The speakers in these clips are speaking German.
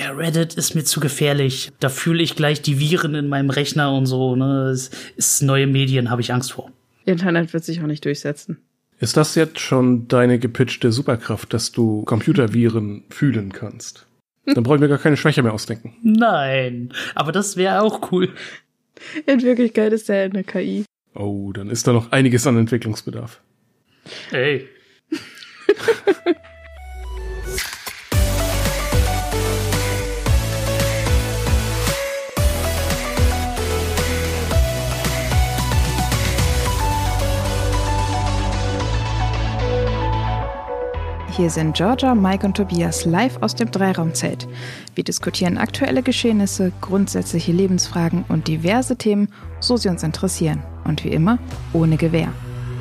Reddit ist mir zu gefährlich. Da fühle ich gleich die Viren in meinem Rechner und so. Ne? Es ist neue Medien, habe ich Angst vor. Internet wird sich auch nicht durchsetzen. Ist das jetzt schon deine gepitchte Superkraft, dass du Computerviren fühlen kannst? Dann brauche ich mir gar keine Schwäche mehr ausdenken. Nein, aber das wäre auch cool. In Wirklichkeit ist er eine KI. Oh, dann ist da noch einiges an Entwicklungsbedarf. Ey. Hier sind Georgia, Mike und Tobias live aus dem Dreiraumzelt. Wir diskutieren aktuelle Geschehnisse, grundsätzliche Lebensfragen und diverse Themen, so sie uns interessieren. Und wie immer, ohne Gewehr.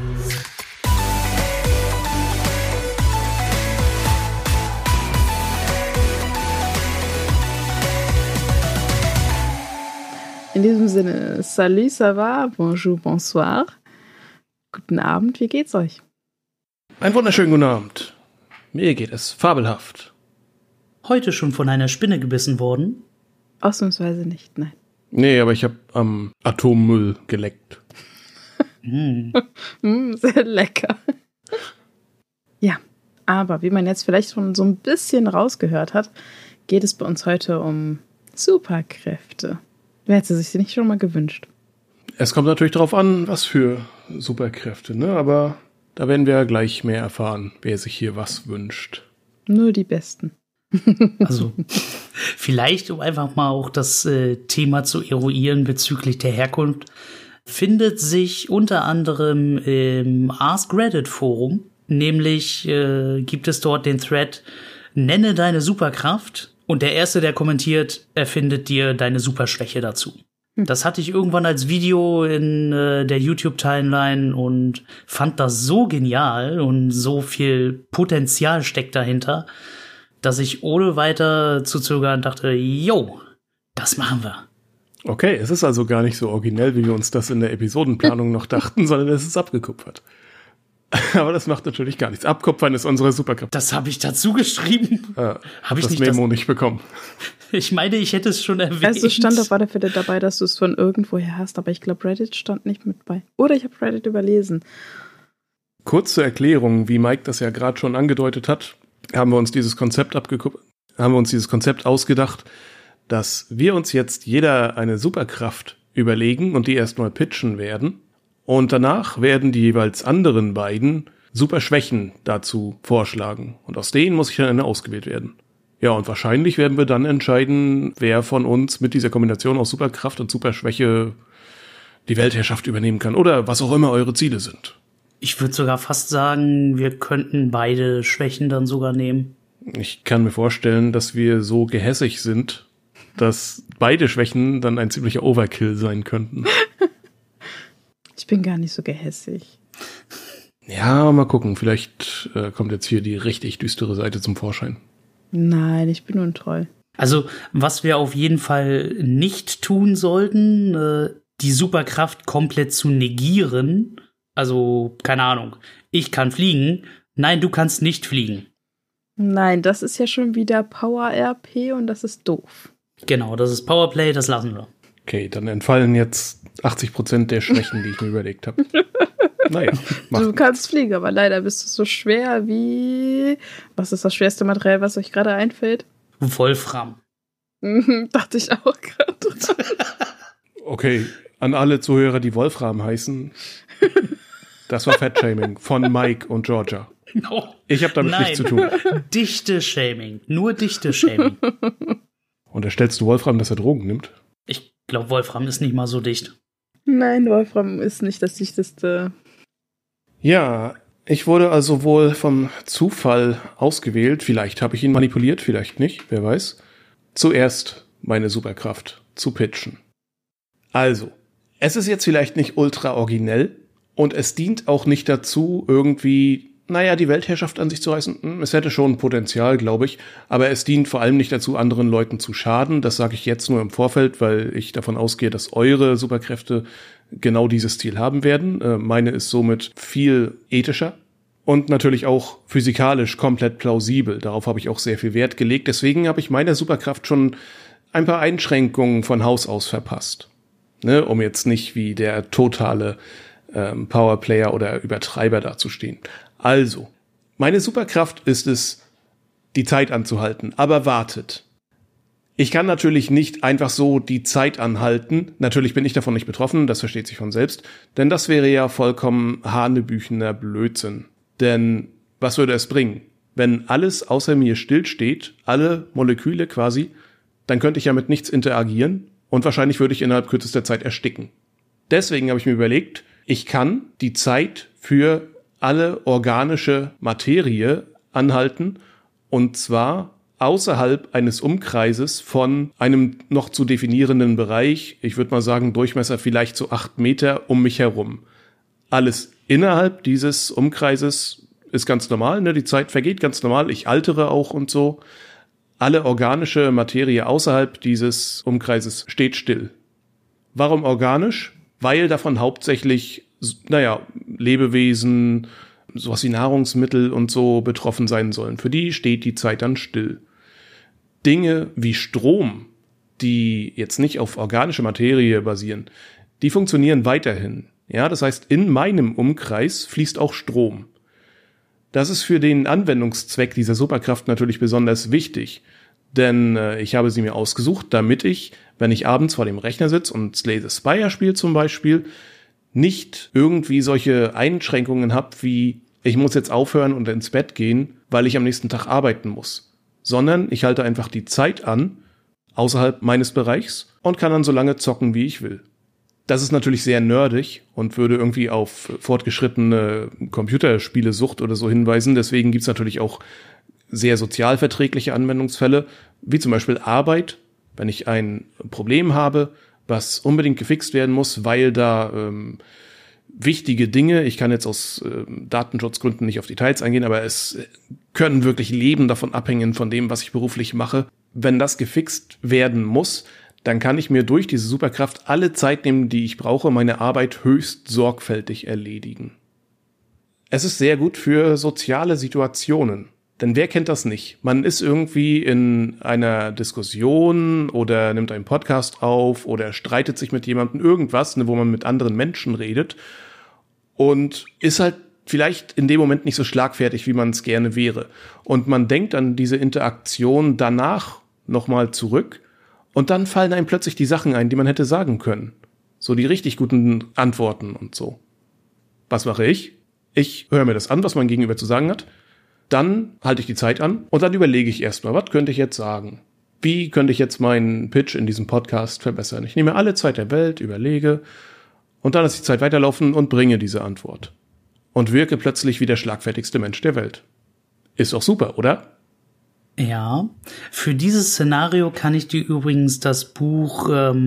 In diesem Sinne, salut, ça va, bonjour, bonsoir. Guten Abend, wie geht's euch? Einen wunderschönen guten Abend. Mir geht es fabelhaft. Heute schon von einer Spinne gebissen worden? Ausnahmsweise nicht, nein. Nee, aber ich habe am Atommüll geleckt. Sehr lecker. Ja, aber wie man jetzt vielleicht schon so ein bisschen rausgehört hat, geht es bei uns heute um Superkräfte. Wer hätte sich nicht schon mal gewünscht? Es kommt natürlich darauf an, was für Superkräfte, ne? Aber da werden wir ja gleich mehr erfahren, wer sich hier was wünscht. Nur die Besten. Also, vielleicht, um einfach mal auch das Thema zu eruieren bezüglich der Herkunft, findet sich unter anderem im Ask Reddit Forum, nämlich gibt es dort den Thread, nenne deine Superkraft, und der Erste, der kommentiert, erfindet dir deine Superschwäche dazu. Das hatte ich irgendwann als Video in der YouTube-Timeline und fand das so genial und so viel Potenzial steckt dahinter, dass ich ohne weiter zu zögern dachte, jo, das machen wir. Okay, es ist also gar nicht so originell, wie wir uns das in der Episodenplanung noch dachten, sondern es ist abgekupfert. Aber das macht natürlich gar nichts. Abkupfern ist unsere Superkraft. Das habe ich dazu geschrieben. Habe ich das Memo nicht bekommen. Ich meine, ich hätte es schon erwähnt. Also stand auf alle Fälle dabei, dass du es von irgendwoher hast, aber ich glaube, Reddit stand nicht mit bei. Oder ich habe Reddit überlesen. Kurz zur Erklärung, wie Mike das ja gerade schon angedeutet hat, haben wir uns dieses Konzept ausgedacht, dass wir uns jetzt jeder eine Superkraft überlegen und die erstmal pitchen werden. Und danach werden die jeweils anderen beiden Superschwächen dazu vorschlagen. Und aus denen muss ich dann eine ausgewählt werden. Ja, und wahrscheinlich werden wir dann entscheiden, wer von uns mit dieser Kombination aus Superkraft und Superschwäche die Weltherrschaft übernehmen kann. Oder was auch immer eure Ziele sind. Ich würde sogar fast sagen, wir könnten beide Schwächen dann sogar nehmen. Ich kann mir vorstellen, dass wir so gehässig sind, dass beide Schwächen dann ein ziemlicher Overkill sein könnten. Ich bin gar nicht so gehässig. Ja, mal gucken. Vielleicht kommt jetzt hier die richtig düstere Seite zum Vorschein. Nein, ich bin nur ein Troll. Also, was wir auf jeden Fall nicht tun sollten, die Superkraft komplett zu negieren. Also, keine Ahnung, ich kann fliegen. Nein, du kannst nicht fliegen. Nein, das ist ja schon wieder Power-RP und das ist doof. Genau, das ist Powerplay, das lassen wir. Okay, dann entfallen jetzt 80% der Schwächen, die ich mir überlegt habe. Naja, du kannst fliegen, aber leider bist du so schwer wie... Was ist das schwerste Material, was euch gerade einfällt? Wolfram. Dachte ich auch gerade. Okay, an alle Zuhörer, die Wolfram heißen, das war Fat-Shaming von Mike und Georgia. No. Ich habe damit nichts zu tun. Dichte-Shaming, nur Dichte-Shaming. Unterstellst du Wolfram, dass er Drogen nimmt? Ich glaube, Wolfram ist nicht mal so dicht. Nein, Wolfram ist nicht das dichteste. Ja, ich wurde also wohl vom Zufall ausgewählt. Vielleicht habe ich ihn manipuliert, vielleicht nicht, wer weiß. Zuerst meine Superkraft zu pitchen. Also, es ist jetzt vielleicht nicht ultra originell und es dient auch nicht dazu, irgendwie, die Weltherrschaft an sich zu reißen. Es hätte schon Potenzial, glaube ich, aber es dient vor allem nicht dazu, anderen Leuten zu schaden. Das sage ich jetzt nur im Vorfeld, weil ich davon ausgehe, dass eure Superkräfte genau dieses Ziel haben werden. Meine ist somit viel ethischer und natürlich auch physikalisch komplett plausibel. Darauf habe ich auch sehr viel Wert gelegt. Deswegen habe ich meiner Superkraft schon ein paar Einschränkungen von Haus aus verpasst. Ne, um jetzt nicht wie der totale Powerplayer oder Übertreiber dazustehen. Also, meine Superkraft ist es, die Zeit anzuhalten. Aber wartet. Ich kann natürlich nicht einfach so die Zeit anhalten. Natürlich bin ich davon nicht betroffen, das versteht sich von selbst. Denn das wäre ja vollkommen hanebüchener Blödsinn. Denn was würde es bringen? Wenn alles außer mir stillsteht, alle Moleküle quasi, dann könnte ich ja mit nichts interagieren und wahrscheinlich würde ich innerhalb kürzester Zeit ersticken. Deswegen habe ich mir überlegt, ich kann die Zeit für alle organische Materie anhalten und zwar außerhalb eines Umkreises von einem noch zu definierenden Bereich, ich würde mal sagen Durchmesser vielleicht so 8 Meter um mich herum. Alles innerhalb dieses Umkreises ist ganz normal, ne? Die Zeit vergeht ganz normal, ich altere auch und so. Alle organische Materie außerhalb dieses Umkreises steht still. Warum organisch? Weil davon hauptsächlich, Lebewesen, sowas wie Nahrungsmittel und so betroffen sein sollen. Für die steht die Zeit dann still. Dinge wie Strom, die jetzt nicht auf organische Materie basieren, die funktionieren weiterhin. Ja, das heißt, in meinem Umkreis fließt auch Strom. Das ist für den Anwendungszweck dieser Superkraft natürlich besonders wichtig, denn ich habe sie mir ausgesucht, damit ich, wenn ich abends vor dem Rechner sitze und Slay the Spire spiele zum Beispiel, nicht irgendwie solche Einschränkungen habe wie, ich muss jetzt aufhören und ins Bett gehen, weil ich am nächsten Tag arbeiten muss, sondern ich halte einfach die Zeit an, außerhalb meines Bereichs und kann dann so lange zocken, wie ich will. Das ist natürlich sehr nerdig und würde irgendwie auf fortgeschrittene Computerspielesucht oder so hinweisen. Deswegen gibt's natürlich auch sehr sozialverträgliche Anwendungsfälle, wie zum Beispiel Arbeit, wenn ich ein Problem habe, was unbedingt gefixt werden muss, weil da wichtige Dinge, ich kann jetzt aus Datenschutzgründen nicht auf Details eingehen, aber es können wirklich Leben davon abhängen, von dem, was ich beruflich mache. Wenn das gefixt werden muss, dann kann ich mir durch diese Superkraft alle Zeit nehmen, die ich brauche, meine Arbeit höchst sorgfältig erledigen. Es ist sehr gut für soziale Situationen. Denn wer kennt das nicht? Man ist irgendwie in einer Diskussion oder nimmt einen Podcast auf oder streitet sich mit jemandem irgendwas, wo man mit anderen Menschen redet und ist halt vielleicht in dem Moment nicht so schlagfertig, wie man es gerne wäre. Und man denkt an diese Interaktion danach nochmal zurück und dann fallen einem plötzlich die Sachen ein, die man hätte sagen können. So die richtig guten Antworten und so. Was mache ich? Ich höre mir das an, was mein Gegenüber zu sagen hat. Dann halte ich die Zeit an und dann überlege ich erstmal, was könnte ich jetzt sagen? Wie könnte ich jetzt meinen Pitch in diesem Podcast verbessern? Ich nehme alle Zeit der Welt, überlege und dann lasse ich die Zeit weiterlaufen und bringe diese Antwort. Und wirke plötzlich wie der schlagfertigste Mensch der Welt. Ist doch super, oder? Ja, für dieses Szenario kann ich dir übrigens das Buch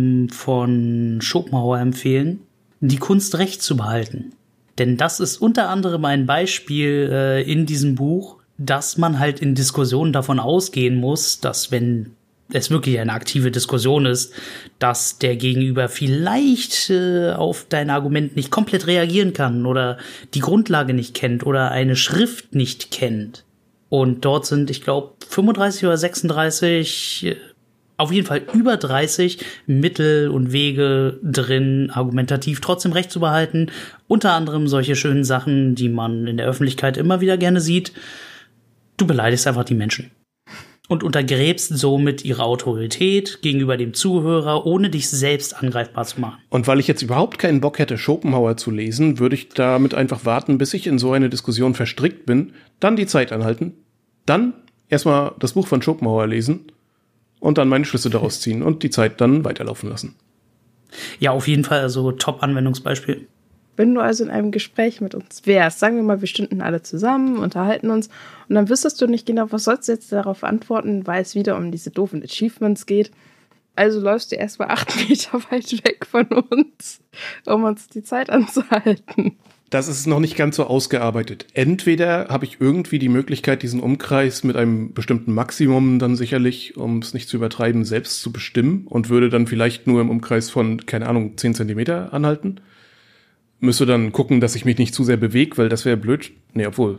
von Schopenhauer empfehlen, Die Kunst Recht zu behalten. Denn das ist unter anderem ein Beispiel in diesem Buch, dass man halt in Diskussionen davon ausgehen muss, dass wenn es wirklich eine aktive Diskussion ist, dass der Gegenüber vielleicht auf dein Argument nicht komplett reagieren kann oder die Grundlage nicht kennt oder eine Schrift nicht kennt. Und dort sind, ich glaube, 35 oder 36, auf jeden Fall über 30 Mittel und Wege drin, argumentativ trotzdem Recht zu behalten. Unter anderem solche schönen Sachen, die man in der Öffentlichkeit immer wieder gerne sieht. Du beleidigst einfach die Menschen. Und untergräbst somit ihre Autorität gegenüber dem Zuhörer, ohne dich selbst angreifbar zu machen. Und weil ich jetzt überhaupt keinen Bock hätte, Schopenhauer zu lesen, würde ich damit einfach warten, bis ich in so eine Diskussion verstrickt bin, dann die Zeit anhalten, dann erstmal das Buch von Schopenhauer lesen und dann meine Schlüsse daraus ziehen und die Zeit dann weiterlaufen lassen. Ja, auf jeden Fall, also Top-Anwendungsbeispiel. Wenn du also in einem Gespräch mit uns wärst, sagen wir mal, wir stünden alle zusammen, unterhalten uns und dann wüsstest du nicht genau, was sollst du jetzt darauf antworten, weil es wieder um diese doofen Achievements geht. Also läufst du erstmal 8 Meter weit weg von uns, um uns die Zeit anzuhalten. Das ist noch nicht ganz so ausgearbeitet. Entweder habe ich irgendwie die Möglichkeit, diesen Umkreis mit einem bestimmten Maximum dann sicherlich, um es nicht zu übertreiben, selbst zu bestimmen und würde dann vielleicht nur im Umkreis von, 10 Zentimeter anhalten. Müsste dann gucken, dass ich mich nicht zu sehr bewege, weil das wäre blöd. Nee, obwohl,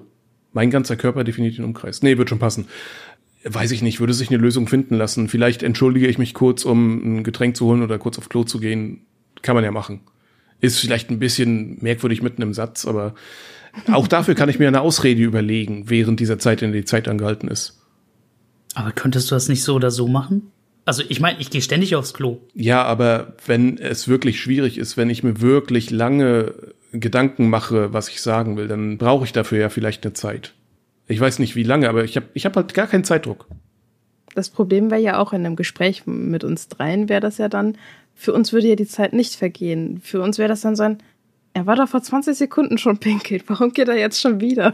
Mein ganzer Körper definiert den Umkreis. Nee, wird schon passen. Weiß ich nicht, würde sich eine Lösung finden lassen. Vielleicht entschuldige ich mich kurz, um ein Getränk zu holen oder kurz auf Klo zu gehen. Kann man ja machen. Ist vielleicht ein bisschen merkwürdig mitten im Satz, aber auch dafür kann ich mir eine Ausrede überlegen, während dieser Zeit, in der die Zeit angehalten ist. Aber könntest du das nicht so oder so machen? Also ich meine, ich gehe ständig aufs Klo. Ja, aber wenn es wirklich schwierig ist, wenn ich mir wirklich lange Gedanken mache, was ich sagen will, dann brauche ich dafür ja vielleicht eine Zeit. Ich weiß nicht, wie lange, aber ich hab halt gar keinen Zeitdruck. Das Problem wäre ja auch in einem Gespräch mit uns dreien, wäre das ja dann, für uns würde ja die Zeit nicht vergehen. Für uns wäre das dann so ein, er war doch vor 20 Sekunden schon pinkelt, warum geht er jetzt schon wieder?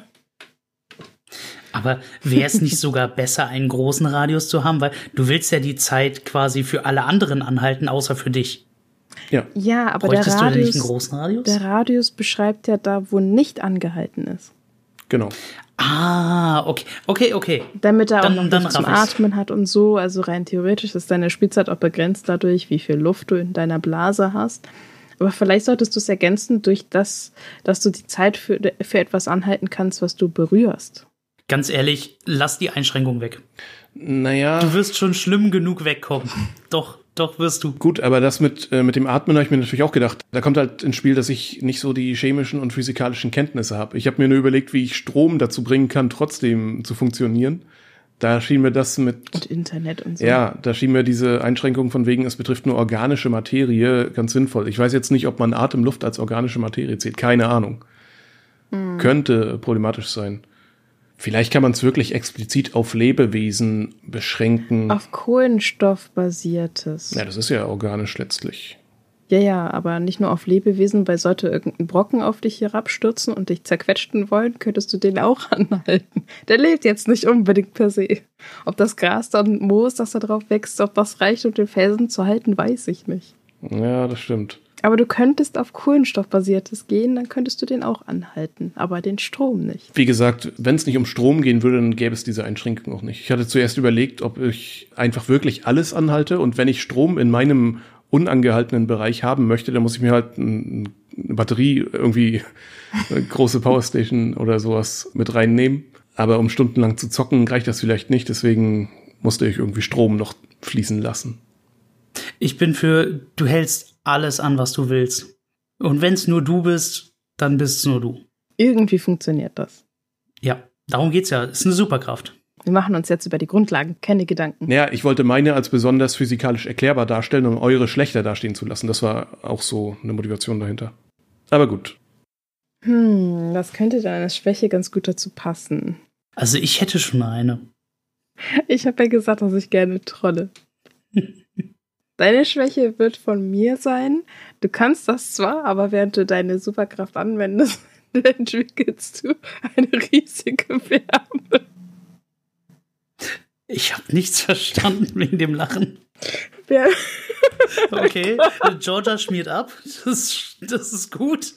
Aber wäre es nicht sogar besser, einen großen Radius zu haben? Weil du willst ja die Zeit quasi für alle anderen anhalten, außer für dich. Ja, aber Bräuchtest du denn nicht einen großen Radius? Der Radius beschreibt ja da, wo nicht angehalten ist. Genau. Ah, okay. Damit er auch noch dann Luft zum Atmen hat und so. Also rein theoretisch ist deine Spielzeit auch begrenzt dadurch, wie viel Luft du in deiner Blase hast. Aber vielleicht solltest du es ergänzen durch das, dass du die Zeit für etwas anhalten kannst, was du berührst. Ganz ehrlich, lass die Einschränkung weg. Naja. Du wirst schon schlimm genug wegkommen. Doch wirst du. Gut, aber das mit dem Atmen habe ich mir natürlich auch gedacht. Da kommt halt ins Spiel, dass ich nicht so die chemischen und physikalischen Kenntnisse habe. Ich habe mir nur überlegt, wie ich Strom dazu bringen kann, trotzdem zu funktionieren. Da schien mir das mit... Und Internet und so. Ja, da schien mir diese Einschränkung von wegen, es betrifft nur organische Materie, ganz sinnvoll. Ich weiß jetzt nicht, ob man Atemluft als organische Materie zählt. Keine Ahnung. Könnte problematisch sein. Vielleicht kann man es wirklich explizit auf Lebewesen beschränken. Auf Kohlenstoff-basiertes. Ja, das ist ja organisch letztlich. Ja, aber nicht nur auf Lebewesen, weil sollte irgendein Brocken auf dich herabstürzen und dich zerquetschen wollen, könntest du den auch anhalten. Der lebt jetzt nicht unbedingt per se. Ob das Gras dann Moos, das da drauf wächst, ob das reicht, um den Felsen zu halten, weiß ich nicht. Ja, das stimmt. Aber du könntest auf Kohlenstoffbasiertes gehen, dann könntest du den auch anhalten, aber den Strom nicht. Wie gesagt, wenn es nicht um Strom gehen würde, dann gäbe es diese Einschränkung auch nicht. Ich hatte zuerst überlegt, ob ich einfach wirklich alles anhalte und wenn ich Strom in meinem unangehaltenen Bereich haben möchte, dann muss ich mir halt eine Batterie, irgendwie eine große Powerstation oder sowas mit reinnehmen. Aber um stundenlang zu zocken, reicht das vielleicht nicht, deswegen musste ich irgendwie Strom noch fließen lassen. Ich bin für, du hältst alles an, was du willst. Und wenn es nur du bist, dann bist es nur du. Irgendwie funktioniert das. Ja, darum geht's ja. Ist eine Superkraft. Wir machen uns jetzt über die Grundlagen keine Gedanken. Ja, ich wollte meine als besonders physikalisch erklärbar darstellen, um eure schlechter dastehen zu lassen. Das war auch so eine Motivation dahinter. Aber gut. Was könnte deine Schwäche ganz gut dazu passen? Also ich hätte schon eine. Ich habe ja gesagt, dass ich gerne trolle. Deine Schwäche wird von mir sein. Du kannst das zwar, aber während du deine Superkraft anwendest, entwickelst du eine riesige Wärme. Ich habe nichts verstanden wegen dem Lachen. Ja. Okay, Georgia schmiert ab. Das ist gut.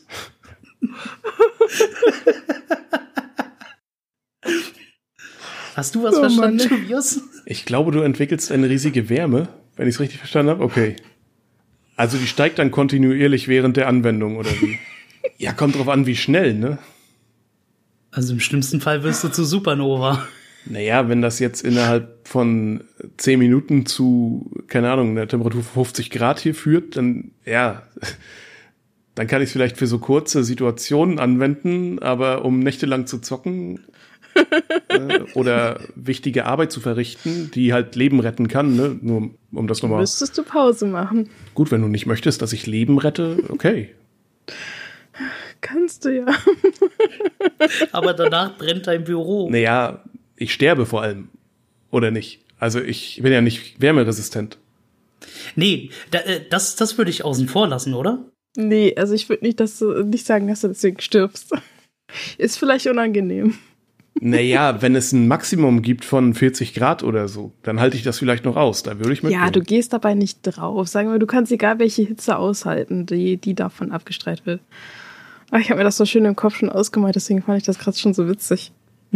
Hast du was verstanden, Tobias? Ich glaube, du entwickelst eine riesige Wärme, wenn ich es richtig verstanden habe. Okay. Also die steigt dann kontinuierlich während der Anwendung, oder wie? Ja, kommt drauf an, wie schnell, ne? Also im schlimmsten Fall wirst du zu Supernova. Naja, wenn das jetzt innerhalb von 10 Minuten zu, keine Ahnung, einer Temperatur von 50 Grad hier führt, dann, ja, dann kann ich es vielleicht für so kurze Situationen anwenden, aber um nächtelang zu zocken oder wichtige Arbeit zu verrichten, die halt Leben retten kann, ne? Nur um das nochmal. Müsstest du Pause machen. Gut, wenn du nicht möchtest, dass ich Leben rette, okay. Kannst du ja. Aber danach brennt dein Büro. Naja, ich sterbe vor allem. Oder nicht? Also ich bin ja nicht wärmeresistent. Nee, das würde ich außen vor lassen, oder? Nee, also ich würde nicht sagen, dass du deswegen stirbst. Ist vielleicht unangenehm. Naja, wenn es ein Maximum gibt von 40 Grad oder so, dann halte ich das vielleicht noch aus. Da würde ich mitgehen. Ja, du gehst dabei nicht drauf. Sagen wir, du kannst egal welche Hitze aushalten, die davon abgestrahlt wird. Aber ich habe mir das so schön im Kopf schon ausgemalt, deswegen fand ich das gerade schon so witzig.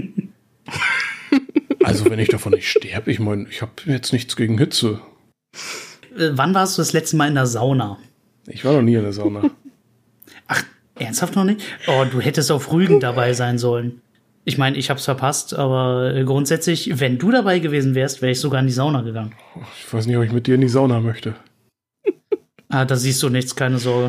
Also wenn ich davon nicht sterbe, ich meine, ich habe jetzt nichts gegen Hitze. Wann warst du das letzte Mal in der Sauna? Ich war noch nie in der Sauna. Ach, ernsthaft noch nicht? Oh, du hättest auf Rügen dabei sein sollen. Ich meine, ich hab's verpasst, aber grundsätzlich, wenn du dabei gewesen wärst, wäre ich sogar in die Sauna gegangen. Ich weiß nicht, ob ich mit dir in die Sauna möchte. Da siehst du nichts, keine Sorge.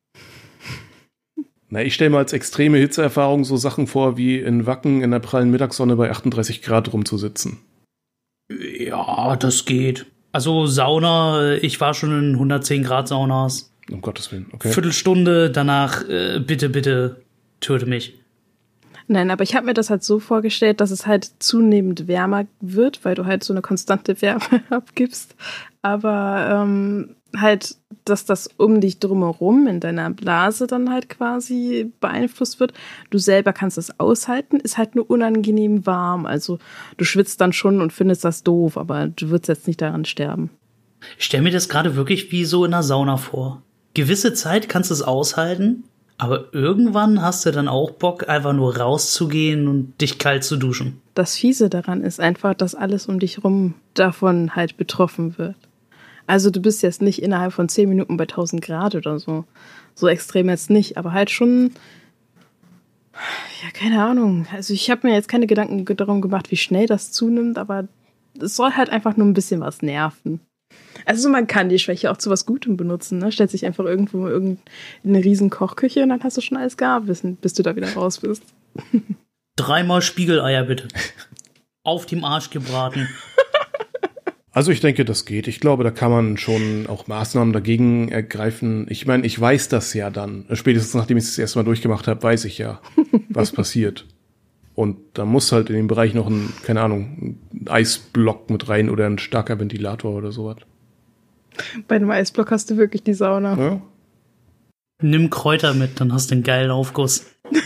Na, ich stelle mir als extreme Hitzeerfahrung so Sachen vor, wie in Wacken in der prallen Mittagssonne bei 38 Grad rumzusitzen. Ja, das geht. Also Sauna, ich war schon in 110 Grad Saunas. Um Gottes Willen, okay. Viertelstunde, danach, bitte, töte mich. Nein, aber ich habe mir das halt so vorgestellt, dass es halt zunehmend wärmer wird, weil du halt so eine konstante Wärme abgibst. Aber halt, dass das um dich drumherum in deiner Blase dann halt quasi beeinflusst wird. Du selber kannst es aushalten, ist halt nur unangenehm warm. Also du schwitzt dann schon und findest das doof, aber du würdest jetzt nicht daran sterben. Ich stelle mir das gerade wirklich wie so in einer Sauna vor. Gewisse Zeit kannst du es aushalten, aber irgendwann hast du dann auch Bock, einfach nur rauszugehen und dich kalt zu duschen. Das Fiese daran ist einfach, dass alles um dich rum davon halt betroffen wird. Also du bist jetzt nicht innerhalb von 10 Minuten bei 1000 Grad oder so. So extrem jetzt nicht, aber halt schon, ja, keine Ahnung. Also ich habe mir jetzt keine Gedanken darum gemacht, wie schnell das zunimmt, aber es soll halt einfach nur ein bisschen was nerven. Also man kann die Schwäche auch zu was Gutem benutzen, ne? Stellt sich einfach irgendwo in eine riesen Kochküche und dann hast du schon alles gar wissen, bis du da wieder raus bist. 3-mal Spiegeleier bitte. Auf dem Arsch gebraten. Also ich denke, das geht. Ich glaube, da kann man schon auch Maßnahmen dagegen ergreifen. Ich meine, ich weiß das ja dann. Spätestens nachdem ich es das erste Mal durchgemacht habe, weiß ich ja, was passiert. Und da muss halt in dem Bereich noch ein Eisblock mit rein oder ein starker Ventilator oder sowas. Bei einem Eisblock hast du wirklich die Sauna. Ja. Nimm Kräuter mit, dann hast du einen geilen Aufguss.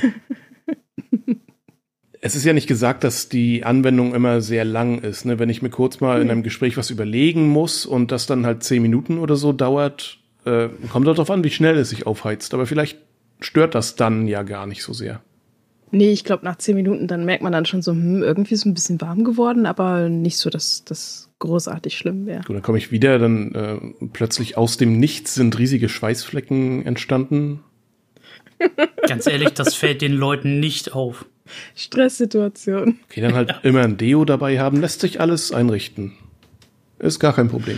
Es ist ja nicht gesagt, dass die Anwendung immer sehr lang ist. Ne? Wenn ich mir kurz mal in einem Gespräch was überlegen muss und das dann halt 10 Minuten oder so dauert, kommt darauf an, wie schnell es sich aufheizt. Aber vielleicht stört das dann ja gar nicht so sehr. Nee, ich glaube, nach 10 Minuten, dann merkt man dann schon so, irgendwie ist es ein bisschen warm geworden, aber nicht so, dass das großartig schlimm wäre. Gut, dann komme ich wieder, dann plötzlich aus dem Nichts sind riesige Schweißflecken entstanden. Ganz ehrlich, das fällt den Leuten nicht auf. Stresssituation. Okay, dann halt immer ein Deo dabei haben, lässt sich alles einrichten. Ist gar kein Problem.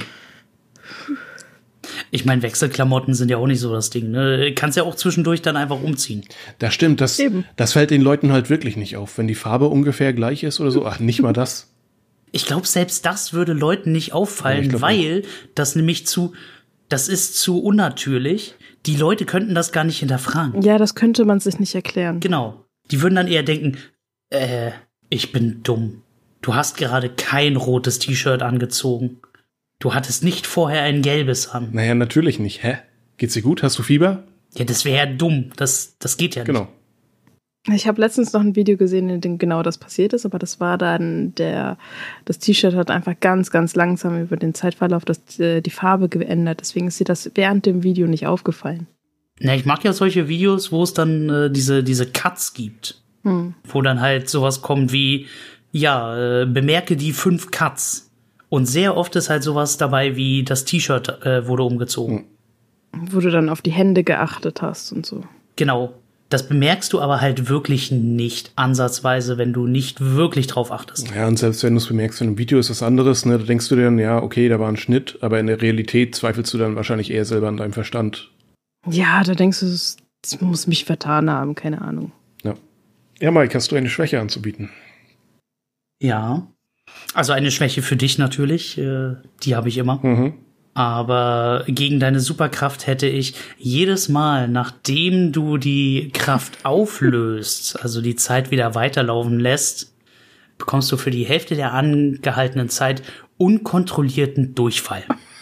Ich meine, Wechselklamotten sind ja auch nicht so das Ding, ne? Kannst ja auch zwischendurch dann einfach umziehen. Das stimmt, das fällt den Leuten halt wirklich nicht auf. Wenn die Farbe ungefähr gleich ist oder so, ach, nicht mal das. Ich glaube, selbst das würde Leuten nicht auffallen, Ja, weil das nämlich das ist zu unnatürlich. Die Leute könnten das gar nicht hinterfragen. Ja, das könnte man sich nicht erklären. Genau. Die würden dann eher denken, ich bin dumm. Du hast gerade kein rotes T-Shirt angezogen. Du hattest nicht vorher ein gelbes an. Naja, natürlich nicht. Hä? Geht's dir gut? Hast du Fieber? Ja, das wäre ja dumm. Das geht ja nicht. Genau. Ich habe letztens noch ein Video gesehen, in dem genau das passiert ist, aber das war dann das T-Shirt hat einfach ganz, ganz langsam über den Zeitverlauf die Farbe geändert. Deswegen ist dir das während dem Video nicht aufgefallen. Na, ich mag ja solche Videos, wo es dann diese Cuts gibt. Wo dann halt sowas kommt wie, bemerke die 5 Cuts. Und sehr oft ist halt sowas dabei wie, das T-Shirt wurde umgezogen. Wo du dann auf die Hände geachtet hast und so. Genau. Das bemerkst du aber halt wirklich nicht ansatzweise, wenn du nicht wirklich drauf achtest. Ja, und selbst wenn du es bemerkst in einem Video, ist was anderes, ne? Da denkst du dir dann, ja, okay, da war ein Schnitt, aber in der Realität zweifelst du dann wahrscheinlich eher selber an deinem Verstand. Ja, da denkst du, das muss mich vertan haben, keine Ahnung. Ja, Mike, hast du eine Schwäche anzubieten? Ja. Also eine Schwäche für dich natürlich, die habe ich immer. Mhm. Aber gegen deine Superkraft hätte ich jedes Mal, nachdem du die Kraft auflöst, also die Zeit wieder weiterlaufen lässt, bekommst du für die Hälfte der angehaltenen Zeit unkontrollierten Durchfall.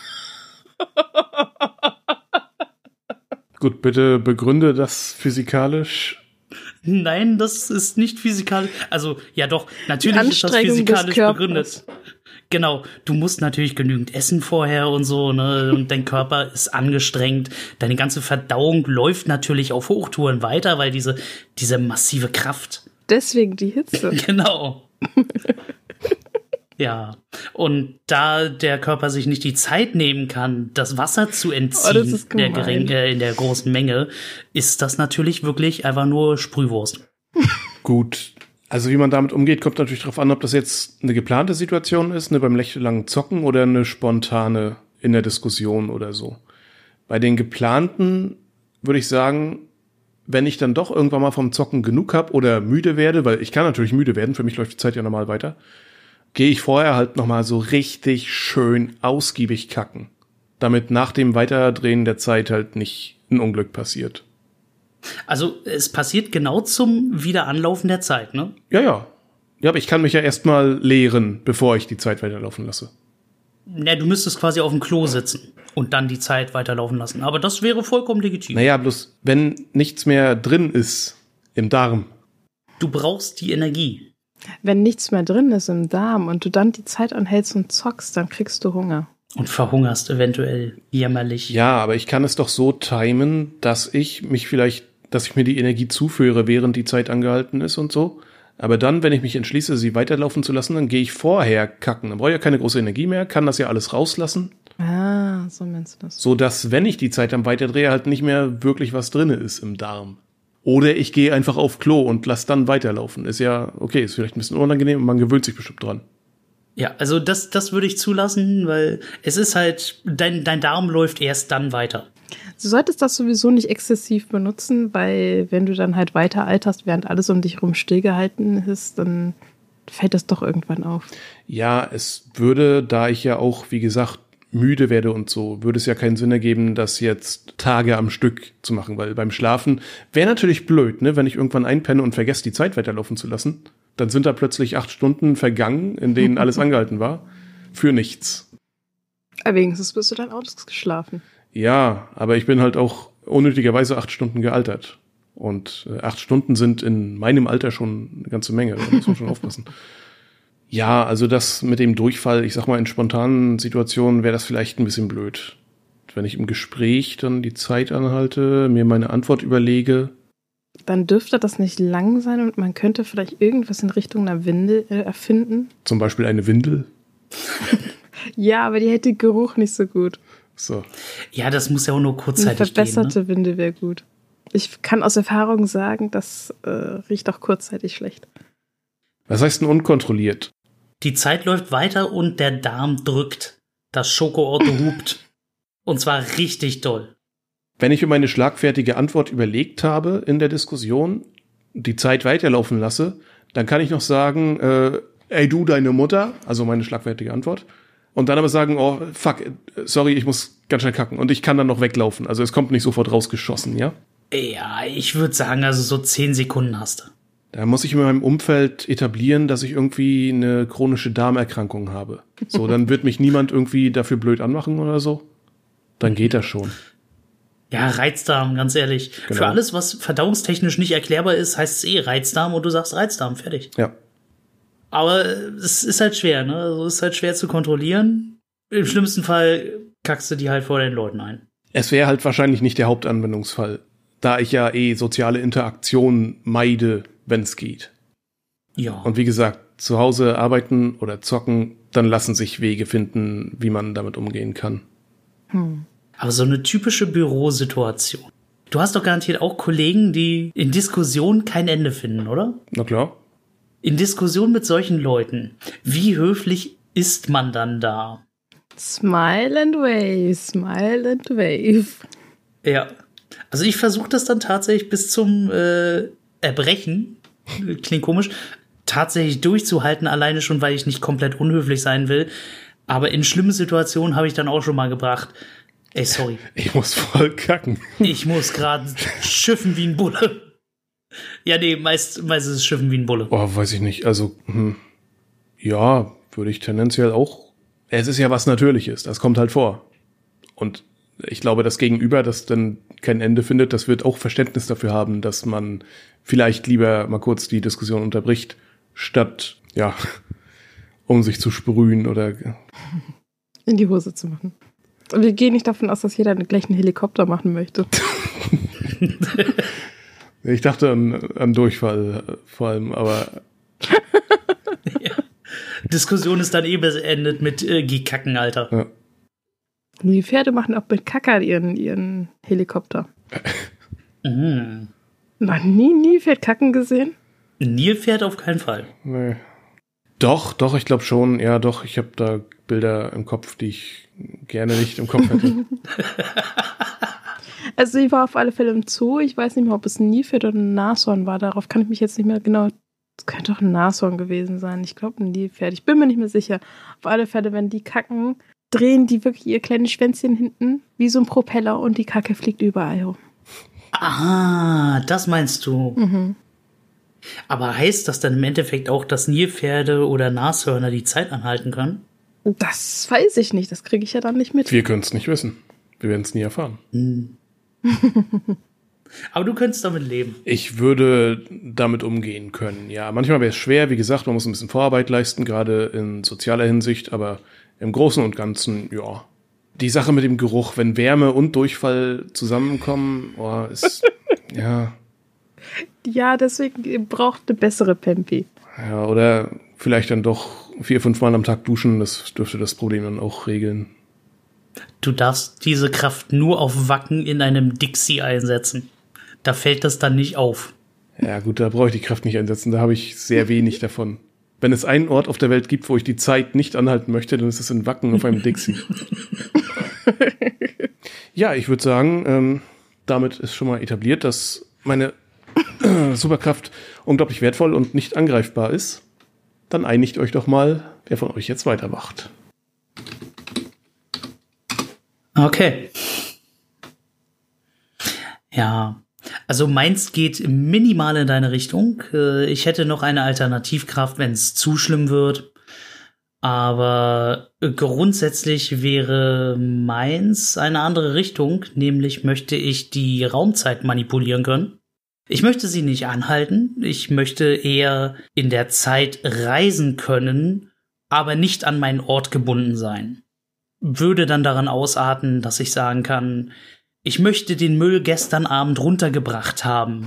Gut, bitte begründe das physikalisch. Nein, das ist nicht physikalisch. Also, ja doch, natürlich ist das physikalisch begründet. Genau, du musst natürlich genügend essen vorher und so, ne? Und dein Körper ist angestrengt. Deine ganze Verdauung läuft natürlich auf Hochtouren weiter, weil diese massive Kraft. Deswegen die Hitze. Genau. Ja, und da der Körper sich nicht die Zeit nehmen kann, das Wasser zu entziehen in der großen Menge, ist das natürlich wirklich einfach nur Sprühwurst. Gut, Also wie man damit umgeht, kommt natürlich darauf an, ob das jetzt eine geplante Situation ist, ne, beim nächtelangen Zocken oder eine spontane in der Diskussion oder so. Bei den geplanten würde ich sagen, wenn ich dann doch irgendwann mal vom Zocken genug habe oder müde werde, weil ich kann natürlich müde werden, für mich läuft die Zeit ja normal weiter, gehe ich vorher halt nochmal so richtig schön ausgiebig kacken, damit nach dem Weiterdrehen der Zeit halt nicht ein Unglück passiert. Also es passiert genau zum Wiederanlaufen der Zeit, ne? Ja. Ja, aber ich kann mich ja erstmal leeren, bevor ich die Zeit weiterlaufen lasse. Na, du müsstest quasi auf dem Klo sitzen und dann die Zeit weiterlaufen lassen. Aber das wäre vollkommen legitim. Naja, bloß wenn nichts mehr drin ist im Darm. Du brauchst die Energie. Wenn nichts mehr drin ist im Darm und du dann die Zeit anhältst und zockst, dann kriegst du Hunger. Und verhungerst eventuell jämmerlich. Ja, aber ich kann es doch so timen, dass ich mir die Energie zuführe, während die Zeit angehalten ist und so. Aber dann, wenn ich mich entschließe, sie weiterlaufen zu lassen, dann gehe ich vorher kacken. Dann brauche ich ja keine große Energie mehr, kann das ja alles rauslassen. Ah, so meinst du das. So dass, wenn ich die Zeit dann weiterdrehe, halt nicht mehr wirklich was drinne ist im Darm. Oder ich gehe einfach auf Klo und lass dann weiterlaufen. Ist ja, okay, ist vielleicht ein bisschen unangenehm und man gewöhnt sich bestimmt dran. Ja, also das würde ich zulassen, weil es ist halt, dein Darm läuft erst dann weiter. Du solltest das sowieso nicht exzessiv benutzen, weil wenn du dann halt weiter alterst, während alles um dich rum stillgehalten ist, dann fällt das doch irgendwann auf. Ja, es würde, da ich ja auch, wie gesagt, müde werde und so, würde es ja keinen Sinn ergeben, das jetzt Tage am Stück zu machen, weil beim Schlafen wäre natürlich blöd, ne, wenn ich irgendwann einpenne und vergesse, die Zeit weiterlaufen zu lassen, dann sind da plötzlich 8 Stunden vergangen, in denen alles angehalten war, für nichts. Aber wenigstens bist du dann ausgeschlafen. Ja, aber ich bin halt auch unnötigerweise 8 Stunden gealtert. Und 8 Stunden sind in meinem Alter schon eine ganze Menge, da muss man schon aufpassen. Ja, also das mit dem Durchfall, ich sag mal, in spontanen Situationen wäre das vielleicht ein bisschen blöd. Wenn ich im Gespräch dann die Zeit anhalte, mir meine Antwort überlege. Dann dürfte das nicht lang sein und man könnte vielleicht irgendwas in Richtung einer Windel erfinden. Zum Beispiel eine Windel. Ja, aber die hätte den Geruch nicht so gut. So. Ja, das muss ja auch nur kurzzeitig Eine verbesserte gehen, ne? Windel wäre gut. Ich kann aus Erfahrung sagen, das riecht auch kurzzeitig schlecht. Was heißt denn unkontrolliert? Die Zeit läuft weiter und der Darm drückt. Das Schokoauto hupt. Und zwar richtig doll. Wenn ich mir meine schlagfertige Antwort überlegt habe in der Diskussion, die Zeit weiterlaufen lasse, dann kann ich noch sagen, ey du, deine Mutter, also meine schlagfertige Antwort, und dann aber sagen, oh, fuck, sorry, ich muss ganz schnell kacken und ich kann dann noch weglaufen. Also es kommt nicht sofort rausgeschossen, ja? Ja, ich würde sagen, also so 10 Sekunden hast du. Da muss ich in meinem Umfeld etablieren, dass ich irgendwie eine chronische Darmerkrankung habe. So, dann wird mich niemand irgendwie dafür blöd anmachen oder so. Dann geht das schon. Ja, Reizdarm, ganz ehrlich. Genau. Für alles, was verdauungstechnisch nicht erklärbar ist, heißt es Reizdarm und du sagst Reizdarm, fertig. Ja. Aber es ist halt schwer, ne? Also es ist halt schwer zu kontrollieren. Im schlimmsten Fall kackst du die halt vor den Leuten ein. Es wäre halt wahrscheinlich nicht der Hauptanwendungsfall, da ich ja soziale Interaktion meide, wenn es geht. Ja. Und wie gesagt, zu Hause arbeiten oder zocken, dann lassen sich Wege finden, wie man damit umgehen kann. Aber so eine typische Bürosituation. Du hast doch garantiert auch Kollegen, die in Diskussionen kein Ende finden, oder? Na klar. In Diskussionen mit solchen Leuten. Wie höflich ist man dann da? Smile and wave, smile and wave. Ja. Also ich versuche das dann tatsächlich bis zum Erbrechen, klingt komisch, tatsächlich durchzuhalten, alleine schon, weil ich nicht komplett unhöflich sein will. Aber in schlimmen Situationen habe ich dann auch schon mal gebracht, ey, sorry. Ich muss voll kacken. Ich muss gerade schiffen wie ein Bulle. Ja, nee, meist ist es schiffen wie ein Bulle. Oh, weiß ich nicht. Also, ja, würde ich tendenziell auch. Es ist ja was Natürliches, das kommt halt vor. Und ich glaube, das Gegenüber, das dann kein Ende findet, das wird auch Verständnis dafür haben, dass man vielleicht lieber mal kurz die Diskussion unterbricht, statt, ja, um sich zu sprühen oder in die Hose zu machen. Und wir gehen nicht davon aus, dass jeder gleich einen Helikopter machen möchte. Ich dachte an Durchfall vor allem, aber Ja. Diskussion ist dann beendet mit geh kacken, Alter. ja. Die Pferde machen auch mit Kacker ihren Helikopter. Mhm. Noch nie Pferd kacken gesehen? Nilpferd auf keinen Fall. Nee. Doch, ich glaube schon. Ja, doch, ich habe da Bilder im Kopf, die ich gerne nicht im Kopf hätte. Also ich war auf alle Fälle im Zoo. Ich weiß nicht mehr, ob es ein Nilpferd oder ein Nashorn war. Darauf kann ich mich jetzt nicht mehr genau... Es könnte doch ein Nashorn gewesen sein. Ich glaube ein Nilpferd. Ich bin mir nicht mehr sicher. Auf alle Fälle, wenn die kacken, drehen die wirklich ihr kleines Schwänzchen hinten wie so ein Propeller und die Kacke fliegt überall rum. Ah, das meinst du. Mhm. Aber heißt das dann im Endeffekt auch, dass Nilpferde oder Nashörner die Zeit anhalten können? Das weiß ich nicht. Das kriege ich ja dann nicht mit. Wir können es nicht wissen. Wir werden es nie erfahren. Aber du könntest damit leben. Ich würde damit umgehen können. Ja, manchmal wäre es schwer. Wie gesagt, man muss ein bisschen Vorarbeit leisten, gerade in sozialer Hinsicht. Aber im Großen und Ganzen, ja. Die Sache mit dem Geruch, wenn Wärme und Durchfall zusammenkommen, ist, ja. Ja, deswegen braucht eine bessere Pempi. Ja, oder vielleicht dann doch 4-5 Mal am Tag duschen. Das dürfte das Problem dann auch regeln. Du darfst diese Kraft nur auf Wacken in einem Dixie einsetzen. Da fällt das dann nicht auf. Ja gut, da brauche ich die Kraft nicht einsetzen. Da habe ich sehr wenig davon. Wenn es einen Ort auf der Welt gibt, wo ich die Zeit nicht anhalten möchte, dann ist es in Wacken auf einem Dixie. Ja, ich würde sagen, damit ist schon mal etabliert, dass meine Superkraft unglaublich wertvoll und nicht angreifbar ist. Dann einigt euch doch mal, wer von euch jetzt weitermacht. Okay. Ja, also meins geht minimal in deine Richtung. Ich hätte noch eine Alternativkraft, wenn es zu schlimm wird. Aber grundsätzlich wäre meins eine andere Richtung, nämlich möchte ich die Raumzeit manipulieren können. Ich möchte sie nicht anhalten, ich möchte eher in der Zeit reisen können, aber nicht an meinen Ort gebunden sein. Würde dann daran ausarten, dass ich sagen kann, ich möchte den Müll gestern Abend runtergebracht haben.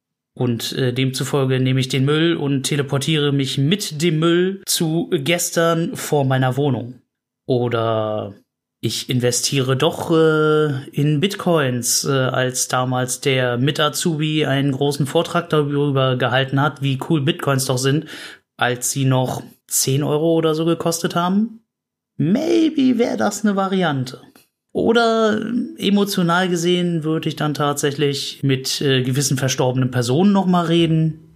Und demzufolge nehme ich den Müll und teleportiere mich mit dem Müll zu gestern vor meiner Wohnung. Oder ich investiere doch in Bitcoins, als damals der Mit-Azubi einen großen Vortrag darüber gehalten hat, wie cool Bitcoins doch sind, als sie noch 10 Euro oder so gekostet haben. Maybe wäre das eine Variante. Oder emotional gesehen würde ich dann tatsächlich mit gewissen verstorbenen Personen noch mal reden.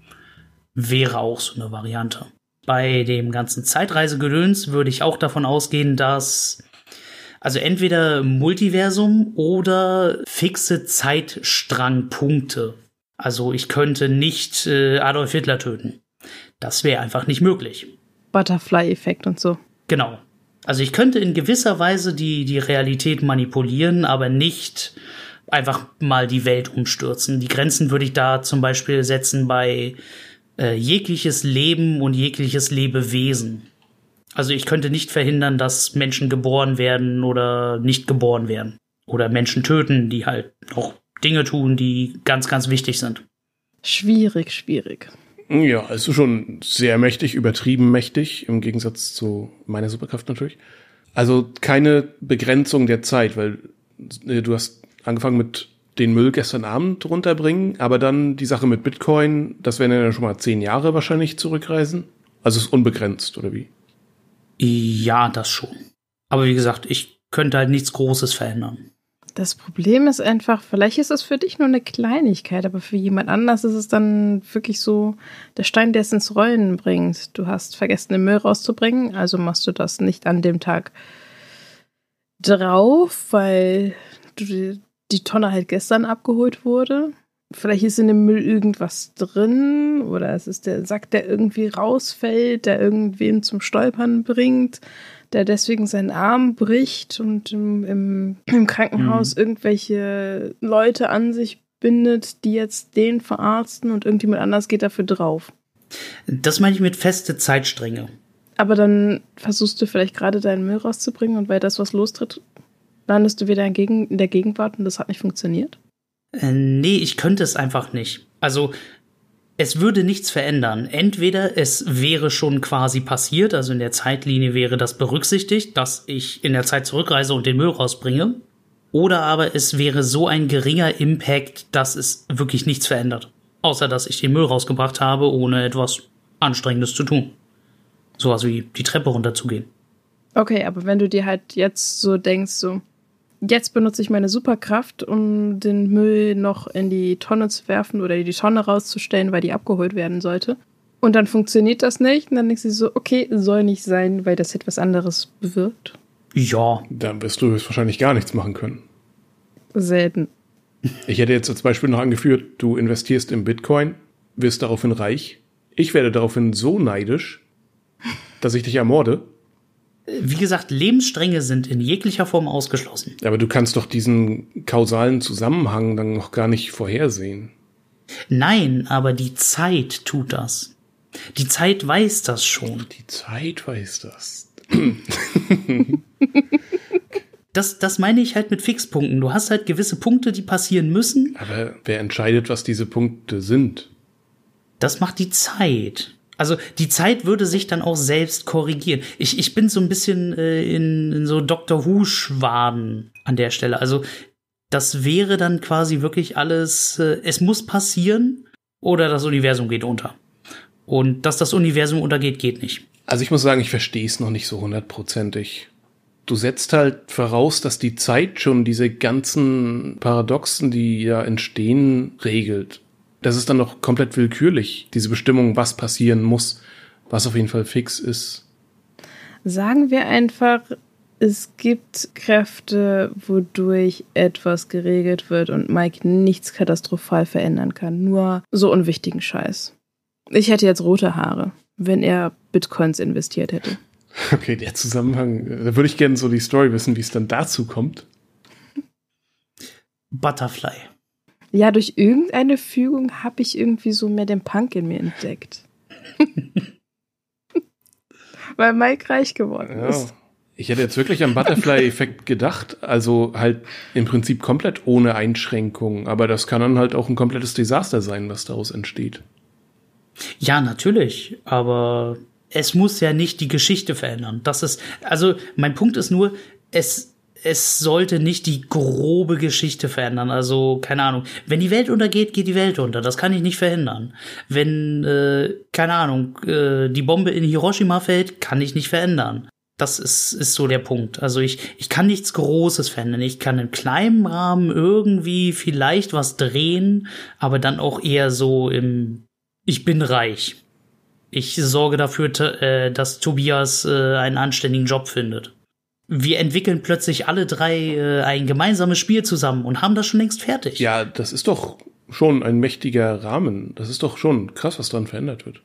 Wäre auch so eine Variante. Bei dem ganzen Zeitreisegedöns würde ich auch davon ausgehen, dass also entweder Multiversum oder fixe Zeitstrangpunkte. Also ich könnte nicht Adolf Hitler töten. Das wäre einfach nicht möglich. Butterfly-Effekt und so. Genau. Also ich könnte in gewisser Weise die Realität manipulieren, aber nicht einfach mal die Welt umstürzen. Die Grenzen würde ich da zum Beispiel setzen bei jegliches Leben und jegliches Lebewesen. Also ich könnte nicht verhindern, dass Menschen geboren werden oder nicht geboren werden. Oder Menschen töten, die halt noch Dinge tun, die ganz, ganz wichtig sind. Schwierig. Ja, also schon sehr mächtig, übertrieben mächtig, im Gegensatz zu meiner Superkraft natürlich. Also keine Begrenzung der Zeit, weil du hast angefangen mit den Müll gestern Abend runterbringen, aber dann die Sache mit Bitcoin, das wären ja schon mal 10 Jahre wahrscheinlich zurückreisen. Also es ist unbegrenzt, oder wie? Ja, das schon. Aber wie gesagt, ich könnte halt nichts Großes verändern. Das Problem ist einfach, vielleicht ist es für dich nur eine Kleinigkeit, aber für jemand anders ist es dann wirklich so der Stein, der es ins Rollen bringt. Du hast vergessen, den Müll rauszubringen, also machst du das nicht an dem Tag drauf, weil die Tonne halt gestern abgeholt wurde. Vielleicht ist in dem Müll irgendwas drin oder es ist der Sack, der irgendwie rausfällt, der irgendwen zum Stolpern bringt, der deswegen seinen Arm bricht und im Krankenhaus irgendwelche Leute an sich bindet, die jetzt den verarzten und irgendjemand anders geht dafür drauf. Das meine ich mit feste Zeitstränge. Aber dann versuchst du vielleicht gerade deinen Müll rauszubringen und weil das was lostritt, landest du wieder in der Gegenwart und das hat nicht funktioniert? Nee, ich könnte es einfach nicht. Also, es würde nichts verändern. Entweder es wäre schon quasi passiert, also in der Zeitlinie wäre das berücksichtigt, dass ich in der Zeit zurückreise und den Müll rausbringe. Oder aber es wäre so ein geringer Impact, dass es wirklich nichts verändert. Außer, dass ich den Müll rausgebracht habe, ohne etwas Anstrengendes zu tun. Sowas wie die Treppe runterzugehen. Okay, aber wenn du dir halt jetzt so denkst, so, jetzt benutze ich meine Superkraft, um den Müll noch in die Tonne zu werfen oder die Tonne rauszustellen, weil die abgeholt werden sollte. Und dann funktioniert das nicht. Und dann denkst du so, okay, soll nicht sein, weil das etwas anderes bewirkt. Ja. Dann wirst du höchstwahrscheinlich gar nichts machen können. Selten. Ich hätte jetzt als Beispiel noch angeführt, du investierst in Bitcoin, wirst daraufhin reich. Ich werde daraufhin so neidisch, dass ich dich ermorde. Wie gesagt, Lebensstränge sind in jeglicher Form ausgeschlossen. Aber du kannst doch diesen kausalen Zusammenhang dann noch gar nicht vorhersehen. Nein, aber die Zeit tut das. Die Zeit weiß das schon. Die Zeit weiß das. Das meine ich halt mit Fixpunkten. Du hast halt gewisse Punkte, die passieren müssen. Aber wer entscheidet, was diese Punkte sind? Das macht die Zeit. Also die Zeit würde sich dann auch selbst korrigieren. Ich bin so ein bisschen in so Doctor Who-Schwaden an der Stelle. Also das wäre dann quasi wirklich alles, es muss passieren oder das Universum geht unter. Und dass das Universum untergeht, geht nicht. Also ich muss sagen, ich verstehe es noch nicht so 100%ig. Du setzt halt voraus, dass die Zeit schon diese ganzen Paradoxen, die ja entstehen, regelt. Das ist dann noch komplett willkürlich, diese Bestimmung, was passieren muss, was auf jeden Fall fix ist. Sagen wir einfach, es gibt Kräfte, wodurch etwas geregelt wird und Mike nichts katastrophal verändern kann. Nur so unwichtigen Scheiß. Ich hätte jetzt rote Haare, wenn er Bitcoins investiert hätte. Okay, der Zusammenhang, da würde ich gerne so die Story wissen, wie es dann dazu kommt. Butterfly. Ja, durch irgendeine Fügung habe ich irgendwie so mehr den Punk in mir entdeckt. Weil Mike reich geworden ist. Ich hätte jetzt wirklich am Butterfly-Effekt gedacht, also halt im Prinzip komplett ohne Einschränkungen, aber das kann dann halt auch ein komplettes Desaster sein, was daraus entsteht. Ja, natürlich, aber es muss ja nicht die Geschichte verändern. Das ist, also mein Punkt ist nur, es sollte nicht die grobe Geschichte verändern. Also, keine Ahnung, wenn die Welt untergeht, geht die Welt unter. Das kann ich nicht verhindern. Wenn, keine Ahnung, die Bombe in Hiroshima fällt, kann ich nicht verändern. Das ist so der Punkt. Also ich kann nichts Großes verändern. Ich kann in kleinem Rahmen irgendwie vielleicht was drehen, aber dann auch eher so ich bin reich. Ich sorge dafür, dass Tobias einen anständigen Job findet. Wir entwickeln plötzlich alle drei ein gemeinsames Spiel zusammen und haben das schon längst fertig. Ja, das ist doch schon ein mächtiger Rahmen. Das ist doch schon krass, was dran verändert wird.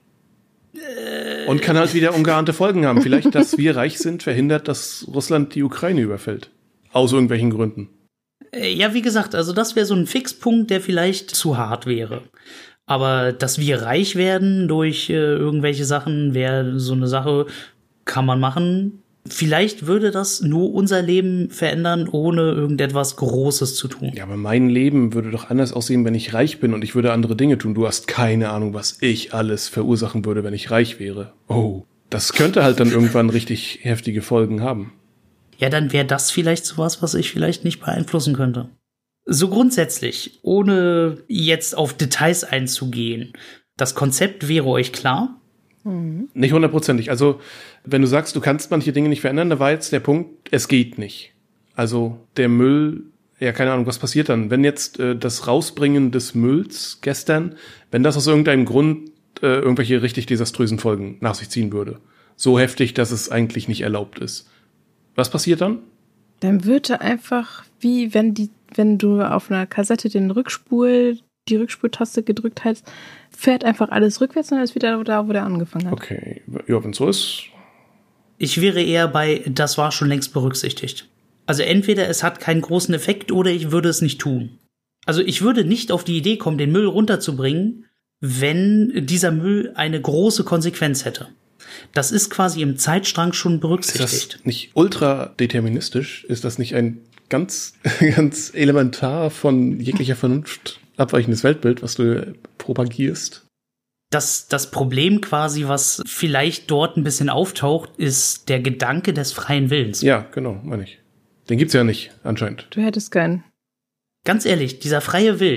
Und kann halt wieder ungeahnte Folgen haben. Vielleicht, dass wir reich sind, verhindert, dass Russland die Ukraine überfällt. Aus irgendwelchen Gründen. Ja, wie gesagt, also das wäre so ein Fixpunkt, der vielleicht zu hart wäre. Aber dass wir reich werden durch irgendwelche Sachen, wäre so eine Sache, kann man machen. Vielleicht würde das nur unser Leben verändern, ohne irgendetwas Großes zu tun. Ja, aber mein Leben würde doch anders aussehen, wenn ich reich bin und ich würde andere Dinge tun. Du hast keine Ahnung, was ich alles verursachen würde, wenn ich reich wäre. Oh, das könnte halt dann irgendwann richtig heftige Folgen haben. Ja, dann wäre das vielleicht sowas, was ich vielleicht nicht beeinflussen könnte. So grundsätzlich, ohne jetzt auf Details einzugehen, das Konzept wäre euch klar? Nicht 100%. Also, wenn du sagst, du kannst manche Dinge nicht verändern, da war jetzt der Punkt, es geht nicht. Also, der Müll, ja, keine Ahnung, was passiert dann? Wenn jetzt das Rausbringen des Mülls gestern, wenn das aus irgendeinem Grund irgendwelche richtig desaströsen Folgen nach sich ziehen würde. So heftig, dass es eigentlich nicht erlaubt ist. Was passiert dann? Dann würde einfach, wie wenn du auf einer Kassette die Rückspultaste gedrückt hast, fährt einfach alles rückwärts und ist wieder da, wo der angefangen hat. Okay, ja, wenn es so ist. Ich wäre eher bei, das war schon längst berücksichtigt. Also entweder es hat keinen großen Effekt oder ich würde es nicht tun. Also ich würde nicht auf die Idee kommen, den Müll runterzubringen, wenn dieser Müll eine große Konsequenz hätte. Das ist quasi im Zeitstrang schon berücksichtigt. Ist das nicht ultra deterministisch? Ist das nicht ein ganz, ganz elementar von jeglicher Vernunft abweichendes Weltbild, was du propagierst? Das Problem quasi, was vielleicht dort ein bisschen auftaucht, ist der Gedanke des freien Willens. Ja, genau, meine ich. Den gibt's ja nicht, anscheinend. Du hättest keinen. Ganz ehrlich, dieser freie Willen,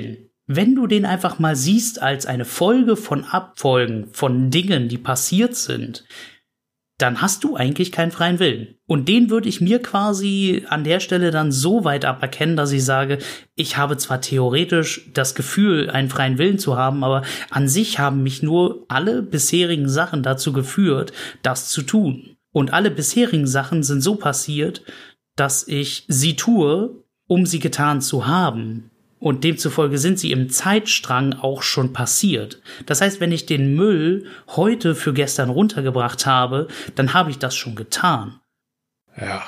Wenn du den einfach mal siehst als eine Folge von Abfolgen von Dingen, die passiert sind, dann hast du eigentlich keinen freien Willen. Und den würde ich mir quasi an der Stelle dann so weit aberkennen, dass ich sage, ich habe zwar theoretisch das Gefühl, einen freien Willen zu haben, aber an sich haben mich nur alle bisherigen Sachen dazu geführt, das zu tun. Und alle bisherigen Sachen sind so passiert, dass ich sie tue, um sie getan zu haben. Und demzufolge sind sie im Zeitstrang auch schon passiert. Das heißt, wenn ich den Müll heute für gestern runtergebracht habe, dann habe ich das schon getan. Ja.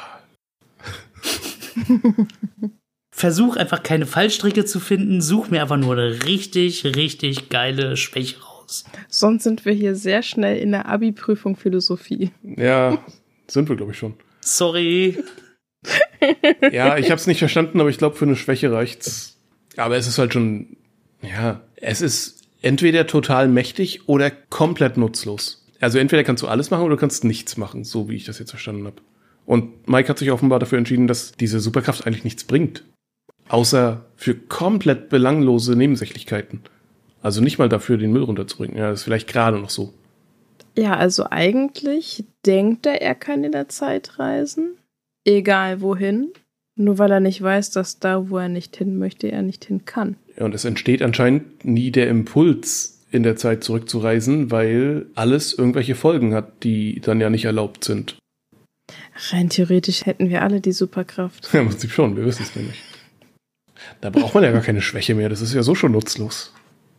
Versuch einfach keine Fallstricke zu finden, such mir einfach nur eine richtig, richtig geile Schwäche raus. Sonst sind wir hier sehr schnell in der Abi-Prüfung Philosophie. Ja, sind wir, glaube ich, schon. Sorry. Ja, ich habe es nicht verstanden, aber ich glaube, für eine Schwäche reicht's. Aber es ist halt schon, ja, es ist entweder total mächtig oder komplett nutzlos. Also entweder kannst du alles machen oder du kannst nichts machen, so wie ich das jetzt verstanden habe. Und Mike hat sich offenbar dafür entschieden, dass diese Superkraft eigentlich nichts bringt. Außer für komplett belanglose Nebensächlichkeiten. Also nicht mal dafür, den Müll runterzubringen. Ja, das ist vielleicht gerade noch so. Ja, also eigentlich denkt er kann in der Zeit reisen. Egal wohin. Nur weil er nicht weiß, dass da, wo er nicht hin möchte, er nicht hin kann. Ja, und es entsteht anscheinend nie der Impuls, in der Zeit zurückzureisen, weil alles irgendwelche Folgen hat, die dann ja nicht erlaubt sind. Rein theoretisch hätten wir alle die Superkraft. Ja, im Prinzip schon, wir wissen es nämlich. Da braucht man ja gar keine Schwäche mehr, das ist ja so schon nutzlos.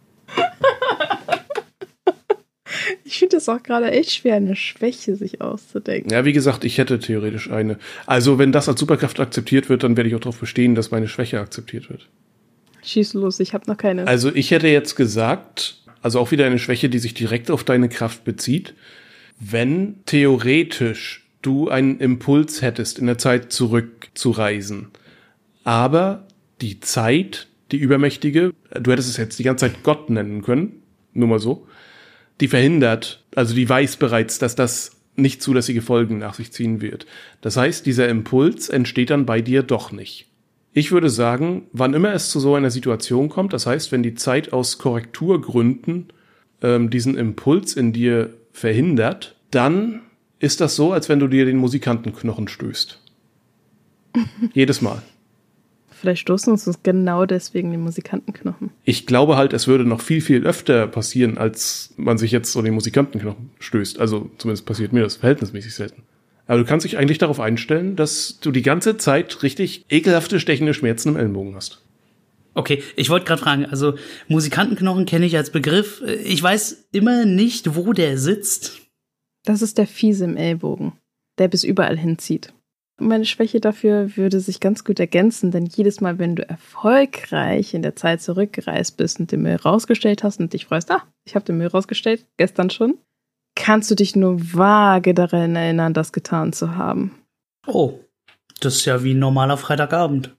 Ich finde es auch gerade echt schwer, eine Schwäche sich auszudenken. Ja, wie gesagt, ich hätte theoretisch eine. Also, wenn das als Superkraft akzeptiert wird, dann werde ich auch darauf bestehen, dass meine Schwäche akzeptiert wird. Schieß los, ich habe noch keine. Also, ich hätte jetzt gesagt, also auch wieder eine Schwäche, die sich direkt auf deine Kraft bezieht. Wenn theoretisch du einen Impuls hättest, in der Zeit zurückzureisen, aber die Zeit, die übermächtige, du hättest es jetzt die ganze Zeit Gott nennen können, nur mal so, die verhindert, also die weiß bereits, dass das nicht zulässige Folgen nach sich ziehen wird. Das heißt, dieser Impuls entsteht dann bei dir doch nicht. Ich würde sagen, wann immer es zu so einer Situation kommt, das heißt, wenn die Zeit aus Korrekturgründen diesen Impuls in dir verhindert, dann ist das so, als wenn du dir den Musikantenknochen stößt. Jedes Mal. Vielleicht stoßen uns das genau deswegen den Musikantenknochen. Ich glaube halt, es würde noch viel, viel öfter passieren, als man sich jetzt so den Musikantenknochen stößt. Also zumindest passiert mir das verhältnismäßig selten. Aber du kannst dich eigentlich darauf einstellen, dass du die ganze Zeit richtig ekelhafte, stechende Schmerzen im Ellenbogen hast. Okay, ich wollte gerade fragen, also Musikantenknochen kenne ich als Begriff. Ich weiß immer nicht, wo der sitzt. Das ist der Fiese im Ellbogen, der bis überall hinzieht. Meine Schwäche dafür würde sich ganz gut ergänzen, denn jedes Mal, wenn du erfolgreich in der Zeit zurückgereist bist und den Müll rausgestellt hast und dich freust, ich habe den Müll rausgestellt, gestern schon, kannst du dich nur vage daran erinnern, das getan zu haben. Oh, das ist ja wie ein normaler Freitagabend.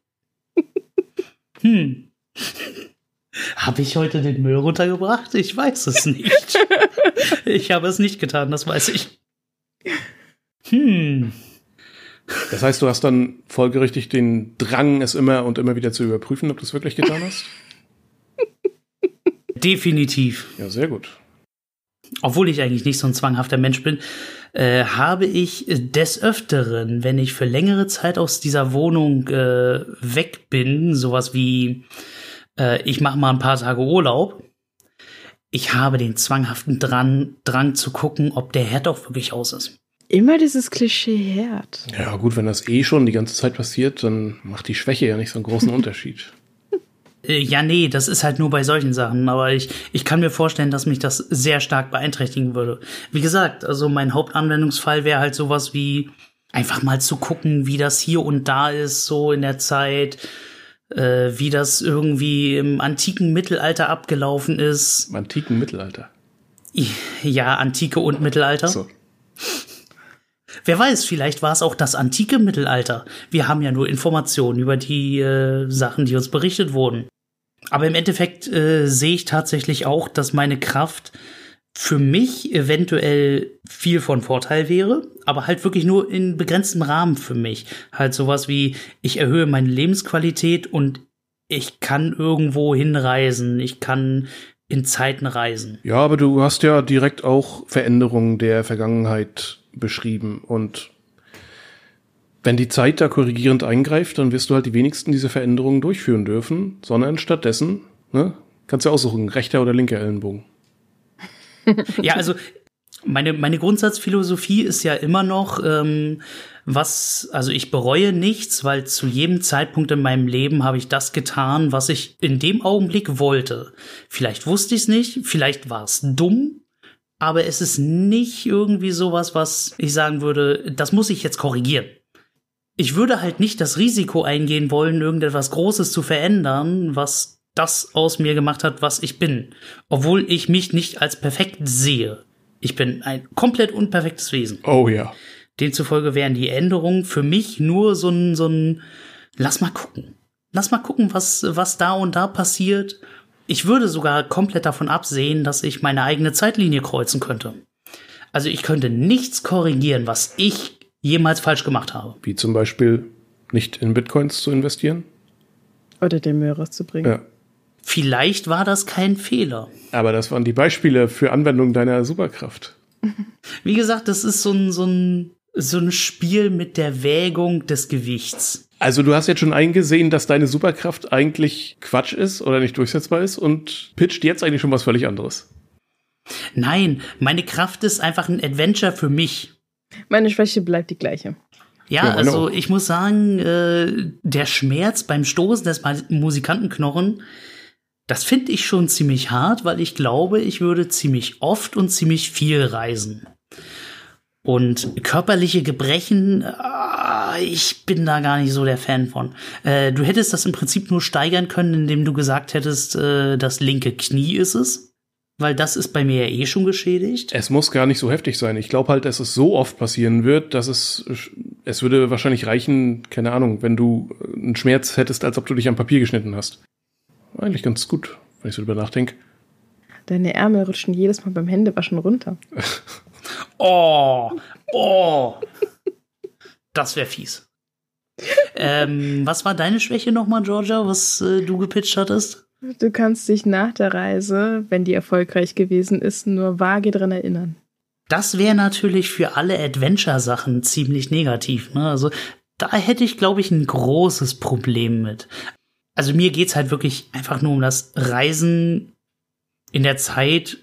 Habe ich heute den Müll runtergebracht? Ich weiß es nicht. Ich habe es nicht getan, das weiß ich. Das heißt, du hast dann folgerichtig den Drang, es immer und immer wieder zu überprüfen, ob du es wirklich getan hast? Definitiv. Ja, sehr gut. Obwohl ich eigentlich nicht so ein zwanghafter Mensch bin, habe ich des Öfteren, wenn ich für längere Zeit aus dieser Wohnung weg bin, sowas wie ich mache mal ein paar Tage Urlaub, ich habe den zwanghaften Drang zu gucken, ob der Herd auch wirklich aus ist. Immer dieses Klischee-Herd. Ja gut, wenn das schon die ganze Zeit passiert, dann macht die Schwäche ja nicht so einen großen Unterschied. Ja, nee, das ist halt nur bei solchen Sachen, aber ich kann mir vorstellen, dass mich das sehr stark beeinträchtigen würde. Wie gesagt, also mein Hauptanwendungsfall wäre halt sowas wie einfach mal zu gucken, wie das hier und da ist, so in der Zeit, wie das irgendwie im antiken Mittelalter abgelaufen ist. Im antiken Mittelalter? Ja, Antike und Mittelalter. So. Wer weiß, vielleicht war es auch das antike Mittelalter. Wir haben ja nur Informationen über die Sachen, die uns berichtet wurden. Aber im Endeffekt sehe ich tatsächlich auch, dass meine Kraft für mich eventuell viel von Vorteil wäre, aber halt wirklich nur in begrenztem Rahmen für mich. Halt sowas wie, ich erhöhe meine Lebensqualität und ich kann irgendwo hinreisen, ich kann in Zeiten reisen. Ja, aber du hast ja direkt auch Veränderungen der Vergangenheit beschrieben. Und wenn die Zeit da korrigierend eingreift, dann wirst du halt die wenigsten diese Veränderungen durchführen dürfen, sondern stattdessen, ne, kannst du aussuchen, rechter oder linker Ellenbogen. Ja, also meine Grundsatzphilosophie ist ja immer noch, also ich bereue nichts, weil zu jedem Zeitpunkt in meinem Leben habe ich das getan, was ich in dem Augenblick wollte. Vielleicht wusste ich es nicht, vielleicht war es dumm, aber es ist nicht irgendwie sowas, was ich sagen würde, das muss ich jetzt korrigieren. Ich würde halt nicht das Risiko eingehen wollen, irgendetwas Großes zu verändern, was das aus mir gemacht hat, was ich bin. Obwohl ich mich nicht als perfekt sehe. Ich bin ein komplett unperfektes Wesen. Oh ja. Demzufolge wären die Änderungen für mich nur so ein lass mal gucken. Lass mal gucken, was da und da passiert. Ich würde sogar komplett davon absehen, dass ich meine eigene Zeitlinie kreuzen könnte. Also ich könnte nichts korrigieren, was ich jemals falsch gemacht habe. Wie zum Beispiel nicht in Bitcoins zu investieren? Oder den Müll rauszubringen. Ja. Vielleicht war das kein Fehler. Aber das waren die Beispiele für Anwendung deiner Superkraft. Wie gesagt, das ist so ein Spiel mit der Wägung des Gewichts. Also du hast jetzt schon eingesehen, dass deine Superkraft eigentlich Quatsch ist oder nicht durchsetzbar ist und pitcht jetzt eigentlich schon was völlig anderes. Nein, meine Kraft ist einfach ein Adventure für mich. Meine Schwäche bleibt die gleiche. Ja, also ich muss sagen, der Schmerz beim Stoßen des Musikantenknochen, das finde ich schon ziemlich hart, weil ich glaube, ich würde ziemlich oft und ziemlich viel reisen. Und körperliche Gebrechen, ich bin da gar nicht so der Fan von. Du hättest das im Prinzip nur steigern können, indem du gesagt hättest, das linke Knie ist es. Weil das ist bei mir ja eh schon geschädigt. Es muss gar nicht so heftig sein. Ich glaube halt, dass es so oft passieren wird, dass es würde wahrscheinlich reichen, keine Ahnung, wenn du einen Schmerz hättest, als ob du dich am Papier geschnitten hast. Eigentlich ganz gut, wenn ich so drüber nachdenke. Deine Ärmel rutschen jedes Mal beim Händewaschen runter. Oh. Das wäre fies. Was war deine Schwäche nochmal, Georgia, was du gepitcht hattest? Du kannst dich nach der Reise, wenn die erfolgreich gewesen ist, nur vage dran erinnern. Das wäre natürlich für alle Adventure-Sachen ziemlich negativ, ne? Also da hätte ich, glaube ich, ein großes Problem mit. Also mir geht's halt wirklich einfach nur um das Reisen in der Zeit,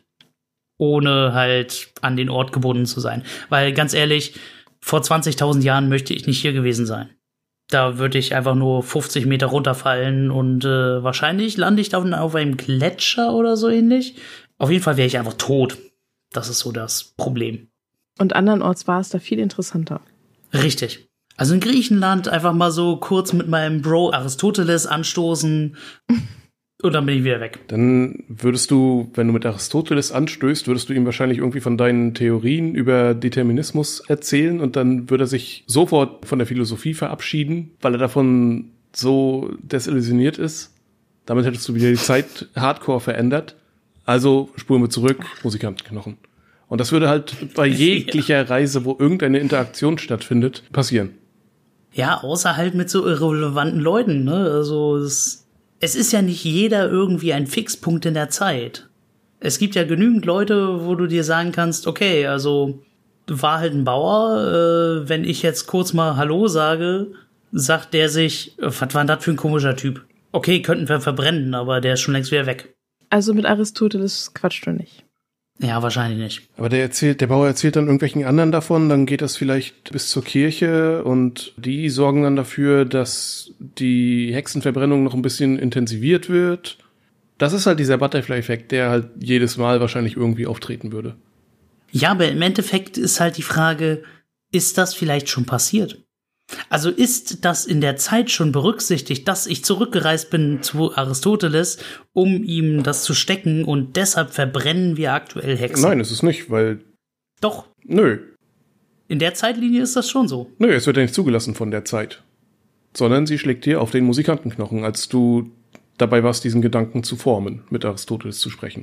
ohne halt an den Ort gebunden zu sein. Weil ganz ehrlich, vor 20.000 Jahren möchte ich nicht hier gewesen sein. Da würde ich einfach nur 50 Meter runterfallen und wahrscheinlich lande ich dann auf einem Gletscher oder so ähnlich. Auf jeden Fall wäre ich einfach tot. Das ist so das Problem. Und andernorts war es da viel interessanter. Richtig. Also in Griechenland einfach mal so kurz mit meinem Bro Aristoteles anstoßen und dann bin ich wieder weg. Dann würdest du, wenn du mit Aristoteles anstößt, würdest du ihm wahrscheinlich irgendwie von deinen Theorien über Determinismus erzählen und dann würde er sich sofort von der Philosophie verabschieden, weil er davon so desillusioniert ist. Damit hättest du wieder die Zeit hardcore verändert. Also spuren wir zurück, Musikantenknochen. Und das würde halt bei jeglicher Reise, wo irgendeine Interaktion stattfindet, passieren. Ja, außer halt mit so irrelevanten Leuten, ne? Also es ist ja nicht jeder irgendwie ein Fixpunkt in der Zeit. Es gibt ja genügend Leute, wo du dir sagen kannst, okay, also war halt ein Bauer, wenn ich jetzt kurz mal Hallo sage, sagt der sich, was war denn das für ein komischer Typ? Okay, könnten wir verbrennen, aber der ist schon längst wieder weg. Also mit Aristoteles quatscht du nicht. Ja, wahrscheinlich nicht. Aber der Bauer erzählt dann irgendwelchen anderen davon, dann geht das vielleicht bis zur Kirche und die sorgen dann dafür, dass die Hexenverbrennung noch ein bisschen intensiviert wird. Das ist halt dieser Butterfly-Effekt, der halt jedes Mal wahrscheinlich irgendwie auftreten würde. Ja, aber im Endeffekt ist halt die Frage, ist das vielleicht schon passiert? Also ist das in der Zeit schon berücksichtigt, dass ich zurückgereist bin zu Aristoteles, um ihm das zu stecken und deshalb verbrennen wir aktuell Hexen? Nein, ist es nicht, weil... Doch. Nö. In der Zeitlinie ist das schon so. Nö, es wird ja nicht zugelassen von der Zeit. Sondern sie schlägt dir auf den Musikantenknochen, als du dabei warst, diesen Gedanken zu formen, mit Aristoteles zu sprechen.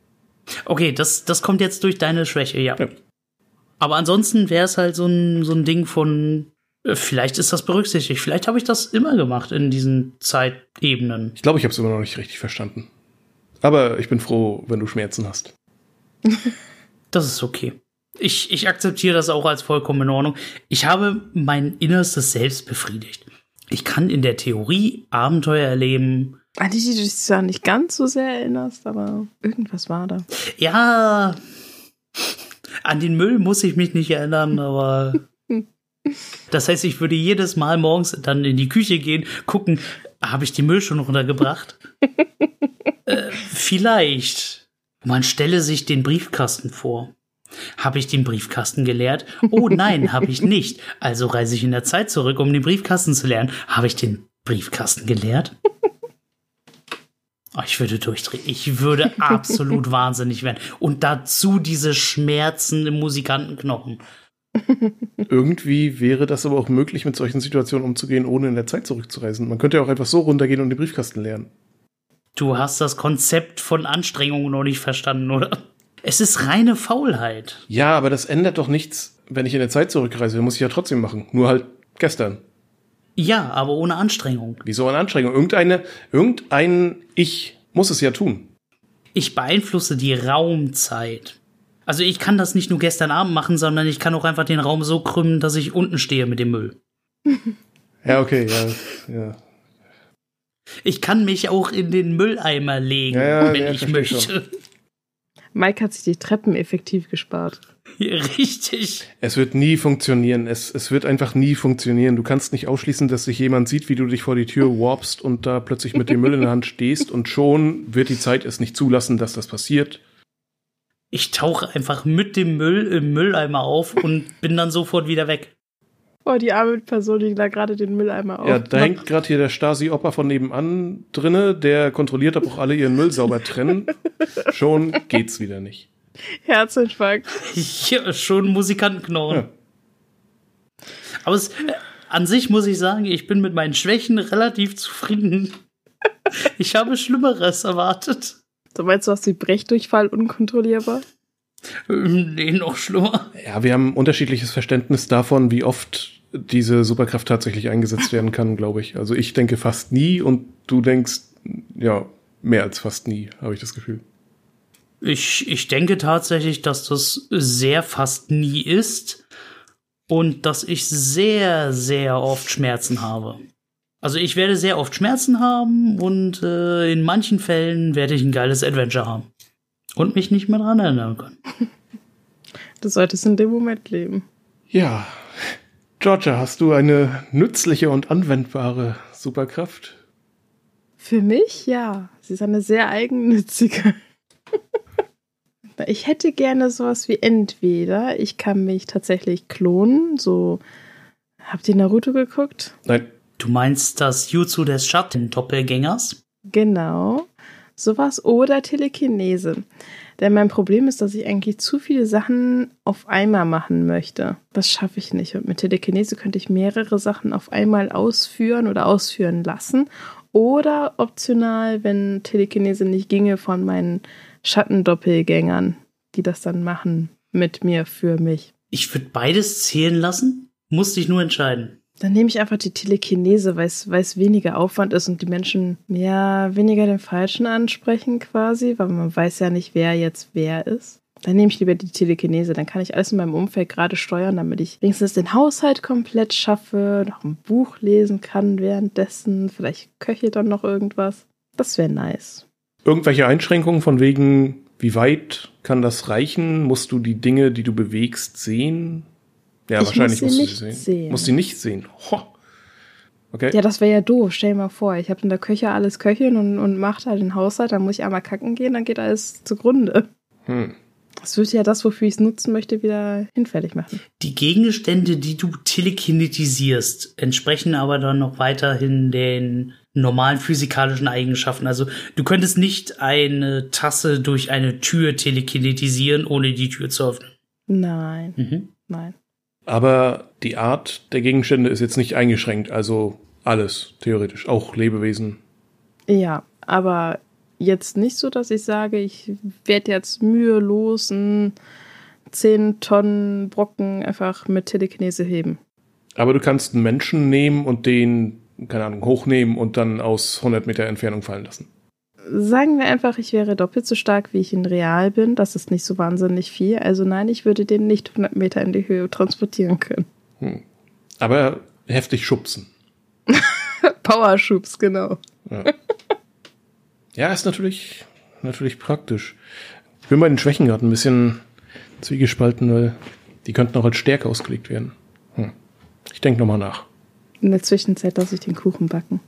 Okay, das kommt jetzt durch deine Schwäche, ja. Aber ansonsten wäre es halt so ein Ding von Vielleicht ist das berücksichtigt. Vielleicht habe ich das immer gemacht in diesen Zeitebenen. Ich glaube, ich habe es immer noch nicht richtig verstanden. Aber ich bin froh, wenn du Schmerzen hast. Das ist okay. Ich akzeptiere das auch als vollkommen in Ordnung. Ich habe mein innerstes Selbst befriedigt. Ich kann in der Theorie Abenteuer erleben. An die du dich zwar nicht ganz so sehr erinnerst, aber irgendwas war da. Ja, an den Müll muss ich mich nicht erinnern, aber das heißt, ich würde jedes Mal morgens dann in die Küche gehen, gucken, habe ich die Müll schon runtergebracht? Vielleicht. Man stelle sich den Briefkasten vor. Habe ich den Briefkasten geleert? Oh nein, habe ich nicht. Also reise ich in der Zeit zurück, um den Briefkasten zu leeren. Habe ich den Briefkasten geleert? Oh, ich würde durchdrehen. Ich würde absolut wahnsinnig werden. Und dazu diese Schmerzen im Musikantenknochen. Irgendwie wäre das aber auch möglich, mit solchen Situationen umzugehen, ohne in der Zeit zurückzureisen. Man könnte ja auch einfach so runtergehen und den Briefkasten leeren. Du hast das Konzept von Anstrengung noch nicht verstanden, oder? Es ist reine Faulheit. Ja, aber das ändert doch nichts, wenn ich in der Zeit zurückreise. Muss ich ja trotzdem machen. Nur halt gestern. Ja, aber ohne Anstrengung. Wieso eine Anstrengung? Irgendein Ich muss es ja tun. Ich beeinflusse die Raumzeit. Also ich kann das nicht nur gestern Abend machen, sondern ich kann auch einfach den Raum so krümmen, dass ich unten stehe mit dem Müll. Ja, okay, ja. Ich kann mich auch in den Mülleimer legen, wenn ich möchte. Schon. Mike hat sich die Treppen effektiv gespart. Richtig. Es wird nie funktionieren. Es wird einfach nie funktionieren. Du kannst nicht ausschließen, dass sich jemand sieht, wie du dich vor die Tür warpst und da plötzlich mit dem Müll in der Hand stehst und schon wird die Zeit es nicht zulassen, dass das passiert. Ich tauche einfach mit dem Müll im Mülleimer auf und bin dann sofort wieder weg. Oh, die arme Person, die da gerade den Mülleimer auf. Ja, da hängt gerade hier der Stasi-Opa von nebenan drinne, der kontrolliert, ob auch alle ihren Müll sauber trennen. Schon geht's wieder nicht. Herzinfarkt. Ja, schon Musikantenknochen. Ja. Aber an sich muss ich sagen, ich bin mit meinen Schwächen relativ zufrieden. Ich habe Schlimmeres erwartet. So meinst du, hast du Brechdurchfall unkontrollierbar? Nee, noch schlimmer. Ja, wir haben ein unterschiedliches Verständnis davon, wie oft diese Superkraft tatsächlich eingesetzt werden kann, glaube ich. Also ich denke fast nie und du denkst, ja, mehr als fast nie, habe ich das Gefühl. Ich denke tatsächlich, dass das sehr fast nie ist und dass ich sehr, sehr oft Schmerzen habe. Also ich werde sehr oft Schmerzen haben und in manchen Fällen werde ich ein geiles Adventure haben. Und mich nicht mehr dran erinnern können. Du solltest in dem Moment leben. Ja. Georgia, hast du eine nützliche und anwendbare Superkraft? Für mich, ja. Sie ist eine sehr eigennützige. Ich hätte gerne sowas wie entweder, ich kann mich tatsächlich klonen, so, habt ihr Naruto geguckt? Nein. Du meinst das Jutsu des Schatten-Doppelgängers? Genau. Sowas oder Telekinese. Denn mein Problem ist, dass ich eigentlich zu viele Sachen auf einmal machen möchte. Das schaffe ich nicht. Und mit Telekinese könnte ich mehrere Sachen auf einmal ausführen oder ausführen lassen. Oder optional, wenn Telekinese nicht ginge, von meinen Schattendoppelgängern, die das dann machen mit mir, für mich. Ich würde beides zählen lassen, musste ich nur entscheiden. Dann nehme ich einfach die Telekinese, weil es weniger Aufwand ist und die Menschen ja weniger den Falschen ansprechen quasi, weil man weiß ja nicht, wer jetzt wer ist. Dann nehme ich lieber die Telekinese, dann kann ich alles in meinem Umfeld gerade steuern, damit ich wenigstens den Haushalt komplett schaffe, noch ein Buch lesen kann währenddessen, vielleicht köche dann noch irgendwas. Das wäre nice. Irgendwelche Einschränkungen von wegen, wie weit kann das reichen? Musst du die Dinge, die du bewegst, sehen? Ja, wahrscheinlich musst du sie sehen. Musst sie nicht sehen. Ho. Okay. Ja, das wäre ja doof. Stell dir mal vor, ich habe in der Küche alles köcheln und mache da den Haushalt, dann muss ich einmal kacken gehen, dann geht alles zugrunde. Das würde ja das, wofür ich es nutzen möchte, wieder hinfällig machen. Die Gegenstände, die du telekinetisierst, entsprechen aber dann noch weiterhin den normalen physikalischen Eigenschaften. Also du könntest nicht eine Tasse durch eine Tür telekinetisieren, ohne die Tür zu öffnen. Nein, nein. Aber die Art der Gegenstände ist jetzt nicht eingeschränkt, also alles, theoretisch, auch Lebewesen. Ja, aber jetzt nicht so, dass ich sage, ich werde jetzt mühelos 10 Tonnen Brocken einfach mit Telekinese heben. Aber du kannst einen Menschen nehmen und den, keine Ahnung, hochnehmen und dann aus 100 Meter Entfernung fallen lassen. Sagen wir einfach, ich wäre doppelt so stark, wie ich in real bin. Das ist nicht so wahnsinnig viel. Also nein, ich würde den nicht 100 Meter in die Höhe transportieren können. Aber heftig schubsen. Powerschubs, genau. Ja, ist natürlich praktisch. Ich bin bei den Schwächen gerade ein bisschen zwiegespalten, weil die könnten auch als Stärke ausgelegt werden. Ich denke nochmal nach. In der Zwischenzeit lasse ich den Kuchen backen.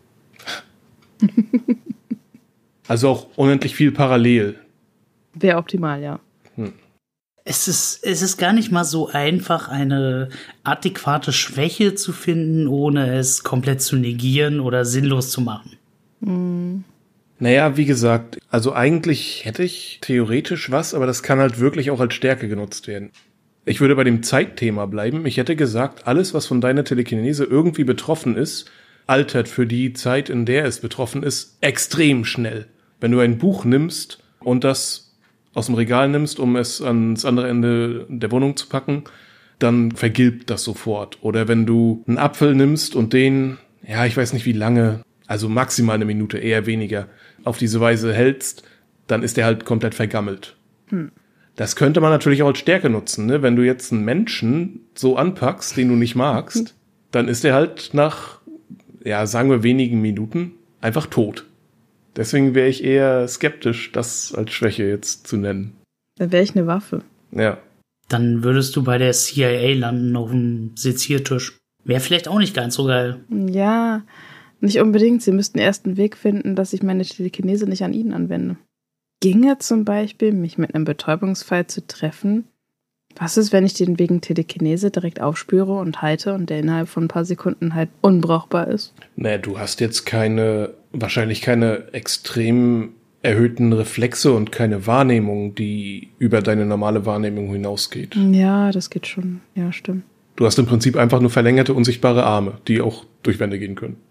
Also auch unendlich viel parallel. Wäre optimal, ja. Es ist gar nicht mal so einfach, eine adäquate Schwäche zu finden, ohne es komplett zu negieren oder sinnlos zu machen. Naja, wie gesagt, also eigentlich hätte ich theoretisch was, aber das kann halt wirklich auch als Stärke genutzt werden. Ich würde bei dem Zeitthema bleiben. Ich hätte gesagt, alles, was von deiner Telekinese irgendwie betroffen ist, altert für die Zeit, in der es betroffen ist, extrem schnell. Wenn du ein Buch nimmst und das aus dem Regal nimmst, um es ans andere Ende der Wohnung zu packen, dann vergilbt das sofort. Oder wenn du einen Apfel nimmst und den, ja, ich weiß nicht wie lange, also maximal eine Minute, eher weniger, auf diese Weise hältst, dann ist der halt komplett vergammelt. Das könnte man natürlich auch als Stärke nutzen, ne? Wenn du jetzt einen Menschen so anpackst, den du nicht magst, dann ist der halt nach, ja, sagen wir wenigen Minuten einfach tot. Deswegen wäre ich eher skeptisch, das als Schwäche jetzt zu nennen. Dann wäre ich eine Waffe. Ja. Dann würdest du bei der CIA landen auf dem Seziertisch. Wäre vielleicht auch nicht ganz so geil. Ja, nicht unbedingt. Sie müssten erst einen Weg finden, dass ich meine Telekinese nicht an ihnen anwende. Ginge zum Beispiel, mich mit einem Betäubungsfall zu treffen? Was ist, wenn ich den wegen Telekinese direkt aufspüre und halte und der innerhalb von ein paar Sekunden halt unbrauchbar ist? Naja, du hast jetzt wahrscheinlich keine extrem erhöhten Reflexe und keine Wahrnehmung, die über deine normale Wahrnehmung hinausgeht. Ja, das geht schon. Ja, stimmt. Du hast im Prinzip einfach nur verlängerte, unsichtbare Arme, die auch durch Wände gehen können.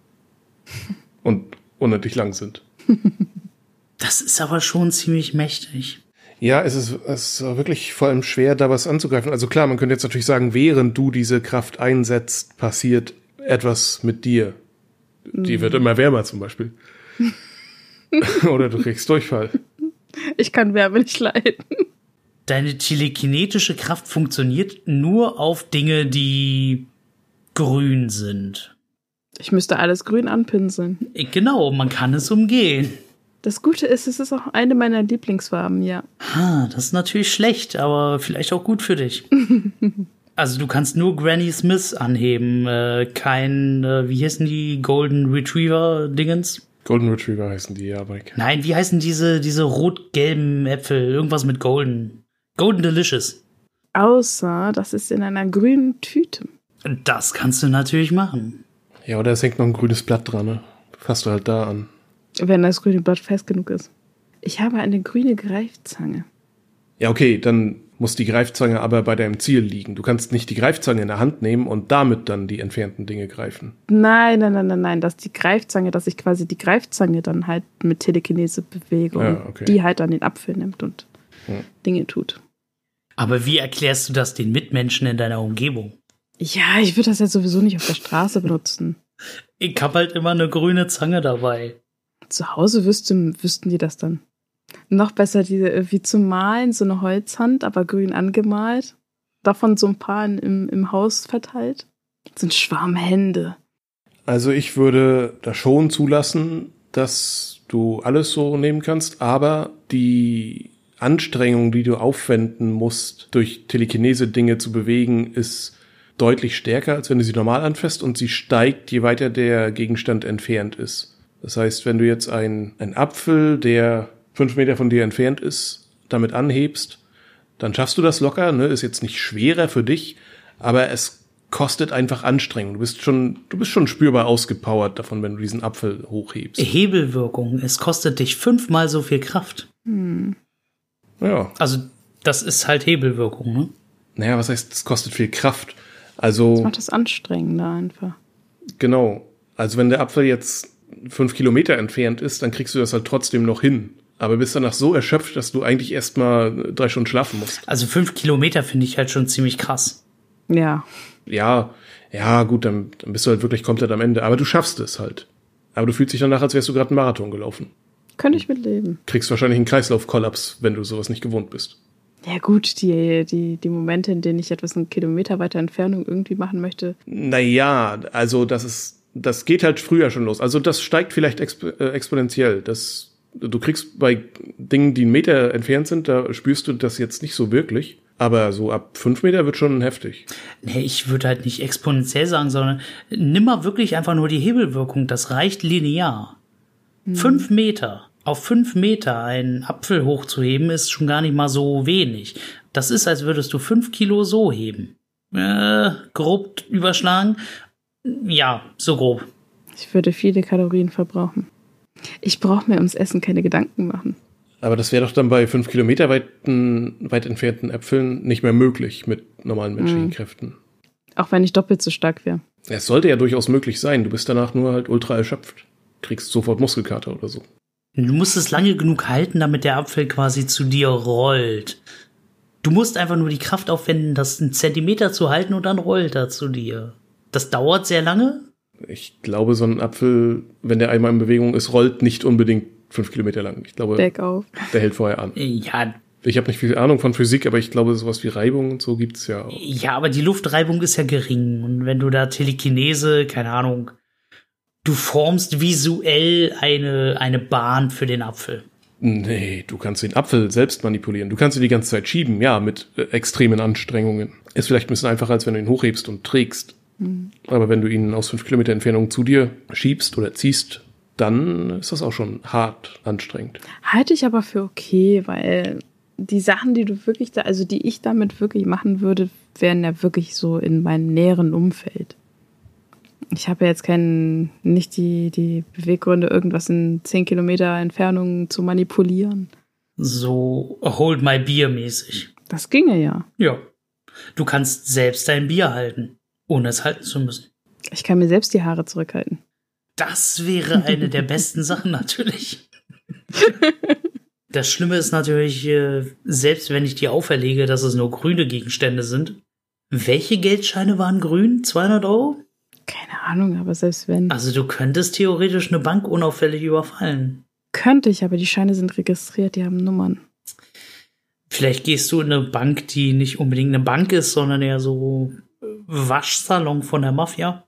Und unendlich lang sind. Das ist aber schon ziemlich mächtig. Ja, es ist wirklich vor allem schwer, da was anzugreifen. Also klar, man könnte jetzt natürlich sagen, während du diese Kraft einsetzt, passiert etwas mit dir. Die wird immer wärmer zum Beispiel. Oder du kriegst Durchfall. Ich kann Wärme nicht leiden. Deine telekinetische Kraft funktioniert nur auf Dinge, die grün sind. Ich müsste alles grün anpinseln. Genau, man kann es umgehen. Das Gute ist, es ist auch eine meiner Lieblingsfarben, ja. Das ist natürlich schlecht, aber vielleicht auch gut für dich. Also du kannst nur Granny Smith anheben, wie heißen die Golden Retriever-Dingens? Golden Retriever heißen die, ja, Mike. Nein, wie heißen diese rot-gelben Äpfel? Irgendwas mit Golden. Golden Delicious. Außer, das ist in einer grünen Tüte. Das kannst du natürlich machen. Ja, oder es hängt noch ein grünes Blatt dran, ne? Fasst du halt da an. Wenn das grüne Blatt fest genug ist. Ich habe eine grüne Greifzange. Ja, okay, dann muss die Greifzange aber bei deinem Ziel liegen. Du kannst nicht die Greifzange in der Hand nehmen und damit dann die entfernten Dinge greifen. Nein. Das ist die Greifzange, dass ich quasi die Greifzange dann halt mit Telekinese bewege und die halt dann den Apfel nimmt und Dinge tut. Aber wie erklärst du das den Mitmenschen in deiner Umgebung? Ja, ich würde das ja sowieso nicht auf der Straße benutzen. Ich hab halt immer eine grüne Zange dabei. Zu Hause wüssten die das dann. Noch besser diese wie zum Malen, so eine Holzhand, aber grün angemalt. Davon so ein paar im Haus verteilt. So ein Schwarm Hände. Also ich würde da schon zulassen, dass du alles so nehmen kannst, aber die Anstrengung, die du aufwenden musst, durch Telekinese Dinge zu bewegen, ist deutlich stärker, als wenn du sie normal anfasst, und sie steigt, je weiter der Gegenstand entfernt ist. Das heißt, wenn du jetzt einen Apfel, der 5 Meter von dir entfernt ist, damit anhebst, dann schaffst du das locker, ne? Ist jetzt nicht schwerer für dich, aber es kostet einfach Anstrengung. Du bist schon spürbar ausgepowert davon, wenn du diesen Apfel hochhebst. Hebelwirkung. Es kostet dich 5-mal so viel Kraft. Ja. Also, das ist halt Hebelwirkung, ne? Naja, was heißt, es kostet viel Kraft? Also. Das macht das anstrengender einfach. Genau. Also, wenn der Apfel jetzt 5 Kilometer entfernt ist, dann kriegst du das halt trotzdem noch hin. Aber bist danach so erschöpft, dass du eigentlich erstmal 3 Stunden schlafen musst. Also 5 Kilometer finde ich halt schon ziemlich krass. Ja. Ja, Ja, gut, dann bist du halt wirklich komplett am Ende. Aber du schaffst es halt. Aber du fühlst dich danach, als wärst du gerade einen Marathon gelaufen. Könnte ich mitleben. Kriegst wahrscheinlich einen Kreislaufkollaps, wenn du sowas nicht gewohnt bist. Ja gut, die Momente, in denen ich etwas einen Kilometer weiter Entfernung irgendwie machen möchte. Naja, also das geht halt früher schon los. Also das steigt vielleicht exponentiell. Du kriegst bei Dingen, die 1 Meter entfernt sind, da spürst du das jetzt nicht so wirklich. Aber so ab 5 Meter wird schon heftig. Nee, ich würde halt nicht exponentiell sagen, sondern nimm mal wirklich einfach nur die Hebelwirkung. Das reicht linear. 5 Meter. Auf 5 Meter einen Apfel hochzuheben, ist schon gar nicht mal so wenig. Das ist, als würdest du 5 Kilo so heben. Grob überschlagen. Ja, so grob. Ich würde viele Kalorien verbrauchen. Ich brauche mir ums Essen keine Gedanken machen. Aber das wäre doch dann bei 5 Kilometer weit entfernten Äpfeln nicht mehr möglich mit normalen menschlichen Kräften. Auch wenn ich doppelt so stark wäre. Es sollte ja durchaus möglich sein. Du bist danach nur halt ultra erschöpft. Kriegst sofort Muskelkater oder so. Du musst es lange genug halten, damit der Apfel quasi zu dir rollt. Du musst einfach nur die Kraft aufwenden, das 1 Zentimeter zu halten und dann rollt er zu dir. Das dauert sehr lange. Ich glaube, so ein Apfel, wenn der einmal in Bewegung ist, rollt nicht unbedingt 5 Kilometer lang. Ich glaube, bergauf. Der hält vorher an. Ja. Ich habe nicht viel Ahnung von Physik, aber ich glaube, sowas wie Reibung und so gibt's ja auch. Ja, aber die Luftreibung ist ja gering. Und wenn du da Telekinese, keine Ahnung, du formst visuell eine Bahn für den Apfel. Nee, du kannst den Apfel selbst manipulieren. Du kannst ihn die ganze Zeit schieben, ja, mit extremen Anstrengungen. Ist vielleicht ein bisschen einfacher, als wenn du ihn hochhebst und trägst. Aber wenn du ihn aus 5 Kilometer Entfernung zu dir schiebst oder ziehst, dann ist das auch schon hart anstrengend. Halte ich aber für okay, weil die Sachen, die du wirklich die ich damit wirklich machen würde, wären ja wirklich so in meinem näheren Umfeld. Ich habe ja jetzt nicht die Beweggründe, irgendwas in 10 Kilometer Entfernung zu manipulieren. So Hold my Beer mäßig. Das ginge ja. Ja. Du kannst selbst dein Bier halten, ohne es halten zu müssen. Ich kann mir selbst die Haare zurückhalten. Das wäre eine der besten Sachen natürlich. Das Schlimme ist natürlich, selbst wenn ich dir auferlege, dass es nur grüne Gegenstände sind. Welche Geldscheine waren grün? 200 €? Keine Ahnung, aber selbst wenn. Also du könntest theoretisch eine Bank unauffällig überfallen. Könnte ich, aber die Scheine sind registriert, die haben Nummern. Vielleicht gehst du in eine Bank, die nicht unbedingt eine Bank ist, sondern eher so Waschsalon von der Mafia.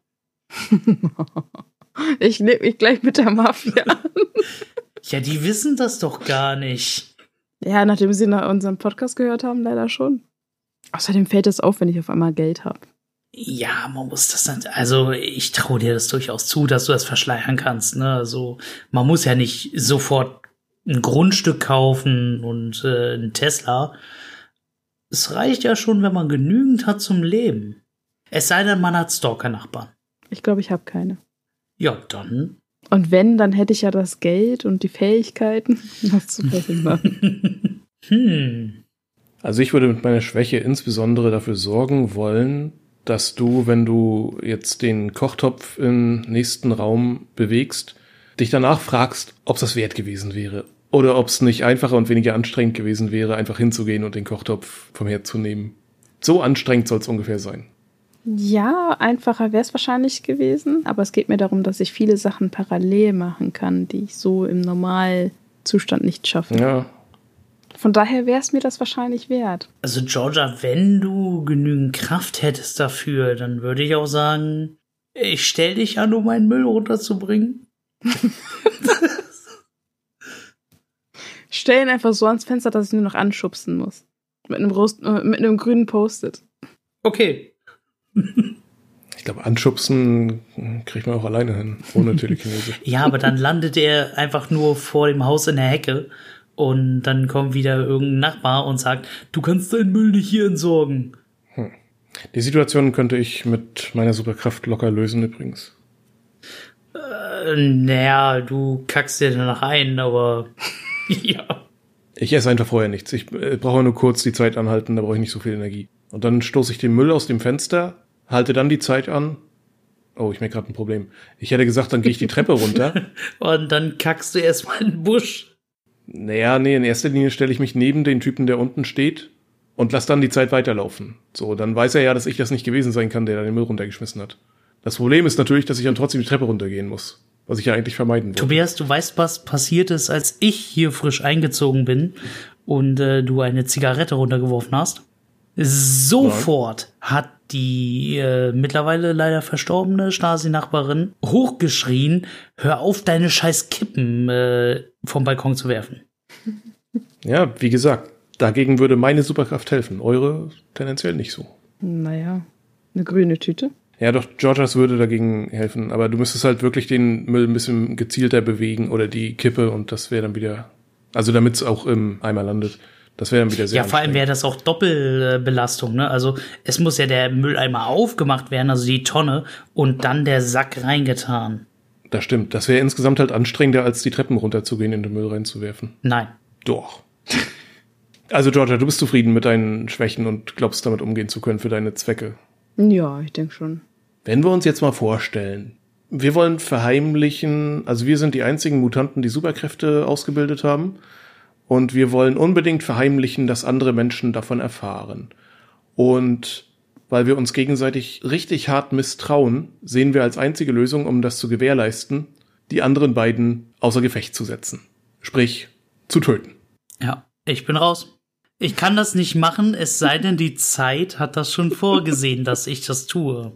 Ich lebe mich gleich mit der Mafia an. Ja, die wissen das doch gar nicht. Ja, nachdem sie unseren Podcast gehört haben, leider schon. Außerdem fällt es auf, wenn ich auf einmal Geld habe. Ja, man muss das dann, also ich traue dir das durchaus zu, dass du das verschleiern kannst, ne? Also man muss ja nicht sofort ein Grundstück kaufen und einen Tesla. Es reicht ja schon, wenn man genügend hat zum Leben. Es sei denn, man hat Stalker-Nachbarn. Ich glaube, ich habe keine. Ja, dann. Und wenn, dann hätte ich ja das Geld und die Fähigkeiten, das zu machen. Also ich würde mit meiner Schwäche insbesondere dafür sorgen wollen, dass du, wenn du jetzt den Kochtopf im nächsten Raum bewegst, dich danach fragst, ob es das wert gewesen wäre. Oder ob es nicht einfacher und weniger anstrengend gewesen wäre, einfach hinzugehen und den Kochtopf vom Herd zu nehmen. So anstrengend soll es ungefähr sein. Ja, einfacher wäre es wahrscheinlich gewesen, aber es geht mir darum, dass ich viele Sachen parallel machen kann, die ich so im Normalzustand nicht schaffe. Ja. Von daher wäre es mir das wahrscheinlich wert. Also Georgia, wenn du genügend Kraft hättest dafür, dann würde ich auch sagen, ich stell dich an, um meinen Müll runterzubringen. Stell ihn einfach so ans Fenster, dass ich nur noch anschubsen muss. Mit einem grünen Post-it. Okay. Ich glaube, anschubsen kriegt man auch alleine hin, ohne Telekinese. Ja, aber dann landet er einfach nur vor dem Haus in der Hecke und dann kommt wieder irgendein Nachbar und sagt, du kannst deinen Müll nicht hier entsorgen. Die Situation könnte ich mit meiner Superkraft locker lösen übrigens. Naja, du kackst dir danach ein, aber ja. Ich esse einfach vorher nichts. Ich brauche nur kurz die Zeit anhalten, da brauche ich nicht so viel Energie. Und dann stoße ich den Müll aus dem Fenster, halte dann die Zeit an. Oh, ich merke gerade ein Problem. Ich hätte gesagt, dann gehe ich die Treppe runter. Und dann kackst du erstmal in den Busch. Naja, nee, in erster Linie stelle ich mich neben den Typen, der unten steht und lass dann die Zeit weiterlaufen. So, dann weiß er ja, dass ich das nicht gewesen sein kann, der da den Müll runtergeschmissen hat. Das Problem ist natürlich, dass ich dann trotzdem die Treppe runtergehen muss, was ich ja eigentlich vermeiden wollte. Tobias, du weißt, was passiert ist, als ich hier frisch eingezogen bin und du eine Zigarette runtergeworfen hast? Sofort hat die mittlerweile leider verstorbene Stasi-Nachbarin hochgeschrien, hör auf, deine scheiß Kippen vom Balkon zu werfen. Ja, wie gesagt, dagegen würde meine Superkraft helfen, eure tendenziell nicht so. Naja, eine grüne Tüte. Ja, doch, Georgias würde dagegen helfen, aber du müsstest halt wirklich den Müll ein bisschen gezielter bewegen oder die Kippe und das wäre dann wieder, also damit es auch im Eimer landet, das wäre dann wieder sehr Ja, vor allem wäre das auch Doppelbelastung, ne? Also es muss ja der Mülleimer aufgemacht werden, also die Tonne, und dann der Sack reingetan. Das stimmt, das wäre insgesamt halt anstrengender, als die Treppen runterzugehen, in den Müll reinzuwerfen. Nein. Doch. Also Georgia, du bist zufrieden mit deinen Schwächen und glaubst damit umgehen zu können für deine Zwecke. Ja, ich denke schon. Wenn wir uns jetzt mal vorstellen, wir wollen verheimlichen, also wir sind die einzigen Mutanten, die Superkräfte ausgebildet haben und wir wollen unbedingt verheimlichen, dass andere Menschen davon erfahren. Und weil wir uns gegenseitig richtig hart misstrauen, sehen wir als einzige Lösung, um das zu gewährleisten, die anderen beiden außer Gefecht zu setzen. Sprich, zu töten. Ja, ich bin raus. Ich kann das nicht machen, es sei denn, die Zeit hat das schon vorgesehen, dass ich das tue.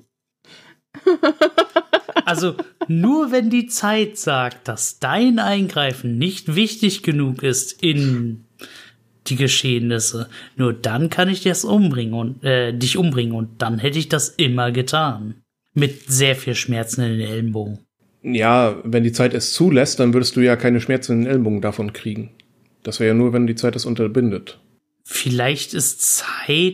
Also nur wenn die Zeit sagt, dass dein Eingreifen nicht wichtig genug ist in die Geschehnisse, nur dann kann ich dich umbringen und dann hätte ich das immer getan. Mit sehr viel Schmerzen in den Ellenbogen. Ja, wenn die Zeit es zulässt, dann würdest du ja keine Schmerzen in den Ellenbogen davon kriegen. Das wäre ja nur, wenn die Zeit es unterbindet. Vielleicht ist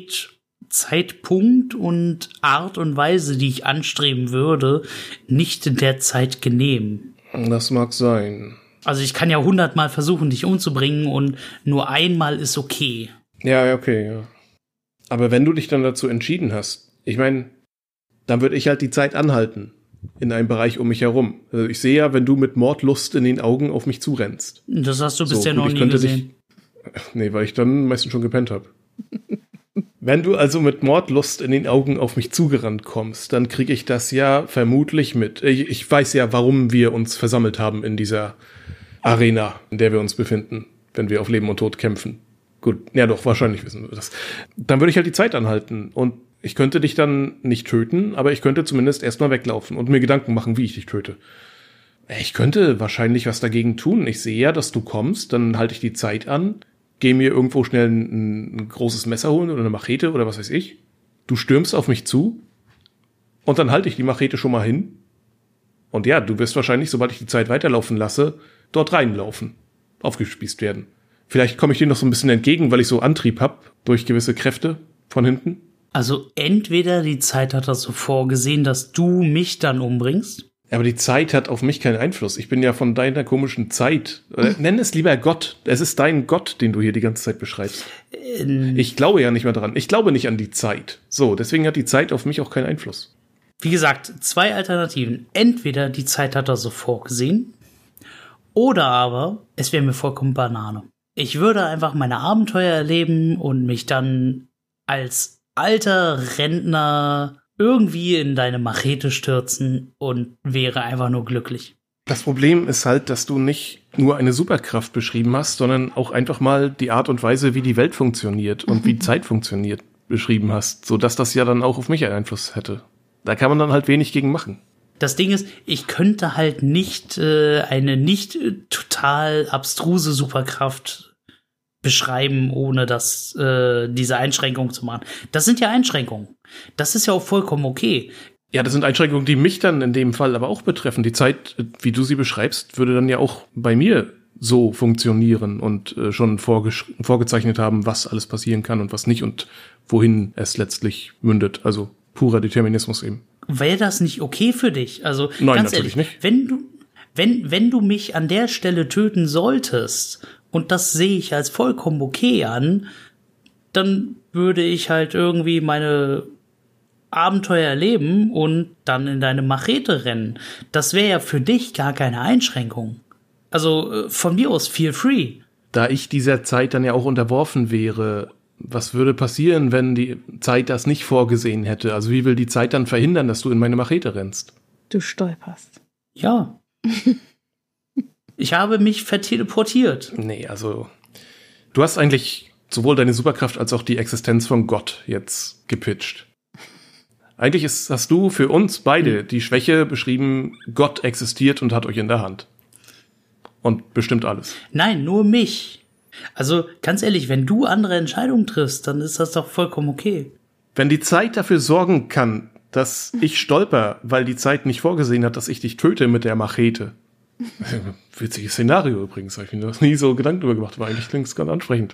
Zeitpunkt und Art und Weise, die ich anstreben würde, nicht in der Zeit genehm. Das mag sein. Also ich kann ja 100-mal versuchen, dich umzubringen und nur einmal ist okay. Ja, okay, ja. Aber wenn du dich dann dazu entschieden hast, ich meine, dann würde ich halt die Zeit anhalten. In einem Bereich um mich herum. Also ich sehe ja, wenn du mit Mordlust in den Augen auf mich zurennst. Das hast du bisher gut, noch nie gesehen. Nee, weil ich dann meistens schon gepennt habe. Wenn du also mit Mordlust in den Augen auf mich zugerannt kommst, dann kriege ich das ja vermutlich mit. Ich weiß ja, warum wir uns versammelt haben in dieser Arena, in der wir uns befinden, wenn wir auf Leben und Tod kämpfen. Gut, ja doch, wahrscheinlich wissen wir das. Dann würde ich halt die Zeit anhalten und ich könnte dich dann nicht töten, aber ich könnte zumindest erstmal weglaufen und mir Gedanken machen, wie ich dich töte. Ich könnte wahrscheinlich was dagegen tun. Ich sehe ja, dass du kommst, dann halte ich die Zeit an, gehe mir irgendwo schnell ein großes Messer holen oder eine Machete oder was weiß ich. Du stürmst auf mich zu und dann halte ich die Machete schon mal hin. Und ja, du wirst wahrscheinlich, sobald ich die Zeit weiterlaufen lasse, dort reinlaufen, aufgespießt werden. Vielleicht komme ich dir noch so ein bisschen entgegen, weil ich so Antrieb habe durch gewisse Kräfte von hinten. Also entweder die Zeit hat das so vorgesehen, dass du mich dann umbringst. Aber die Zeit hat auf mich keinen Einfluss. Ich bin ja von deiner komischen Zeit. Nenn es lieber Gott. Es ist dein Gott, den du hier die ganze Zeit beschreibst. Ich glaube ja nicht mehr dran. Ich glaube nicht an die Zeit. So, deswegen hat die Zeit auf mich auch keinen Einfluss. Wie gesagt, 2 Alternativen. Entweder die Zeit hat das so vorgesehen, oder aber es wäre mir vollkommen Banane. Ich würde einfach meine Abenteuer erleben und mich dann als alter Rentner irgendwie in deine Machete stürzen und wäre einfach nur glücklich. Das Problem ist halt, dass du nicht nur eine Superkraft beschrieben hast, sondern auch einfach mal die Art und Weise, wie die Welt funktioniert und wie Zeit funktioniert, beschrieben hast, sodass das ja dann auch auf mich einen Einfluss hätte. Da kann man dann halt wenig gegen machen. Das Ding ist, ich könnte halt nicht eine nicht total abstruse Superkraft beschreiben, ohne das diese Einschränkung zu machen. Das sind ja Einschränkungen. Das ist ja auch vollkommen okay. Ja, das sind Einschränkungen, die mich dann in dem Fall aber auch betreffen. Die Zeit, wie du sie beschreibst, würde dann ja auch bei mir so funktionieren und schon vorgezeichnet haben, was alles passieren kann und was nicht und wohin es letztlich mündet. Also purer Determinismus eben. Wäre das nicht okay für dich? Also nein, ganz natürlich ehrlich, nicht. Wenn du mich an der Stelle töten solltest, und das sehe ich als vollkommen okay an, dann würde ich halt irgendwie meine Abenteuer erleben und dann in deine Machete rennen. Das wäre ja für dich gar keine Einschränkung. Also von mir aus feel free. Da ich dieser Zeit dann ja auch unterworfen wäre, was würde passieren, wenn die Zeit das nicht vorgesehen hätte? Also wie will die Zeit dann verhindern, dass du in meine Machete rennst? Du stolperst. Ja. Ich habe mich verteleportiert. Nee, also du hast eigentlich sowohl deine Superkraft als auch die Existenz von Gott jetzt gepitcht. Eigentlich hast du für uns beide die Schwäche beschrieben, Gott existiert und hat euch in der Hand. Und bestimmt alles. Nein, nur mich. Also ganz ehrlich, wenn du andere Entscheidungen triffst, dann ist das doch vollkommen okay. Wenn die Zeit dafür sorgen kann, dass ich stolper, weil die Zeit nicht vorgesehen hat, dass ich dich töte mit der Machete. Witziges Szenario übrigens, habe ich mir das nie so Gedanken drüber gemacht, aber eigentlich klingt es ganz ansprechend.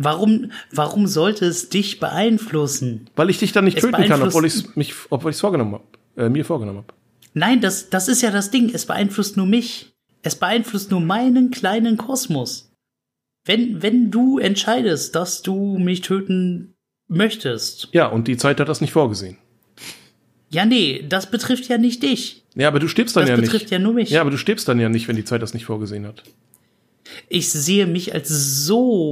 Warum sollte es dich beeinflussen? Weil ich dich dann nicht töten kann, obwohl ich es mir vorgenommen habe. Nein, das ist ja das Ding, es beeinflusst nur mich. Es beeinflusst nur meinen kleinen Kosmos. Wenn du entscheidest, dass du mich töten möchtest. Ja, und die Zeit hat das nicht vorgesehen. Ja, nee, das betrifft ja nicht dich. Ja, aber du stirbst dann ja nicht. Das betrifft ja nur mich. Ja, aber du stirbst dann ja nicht, wenn die Zeit das nicht vorgesehen hat. Ich sehe mich als so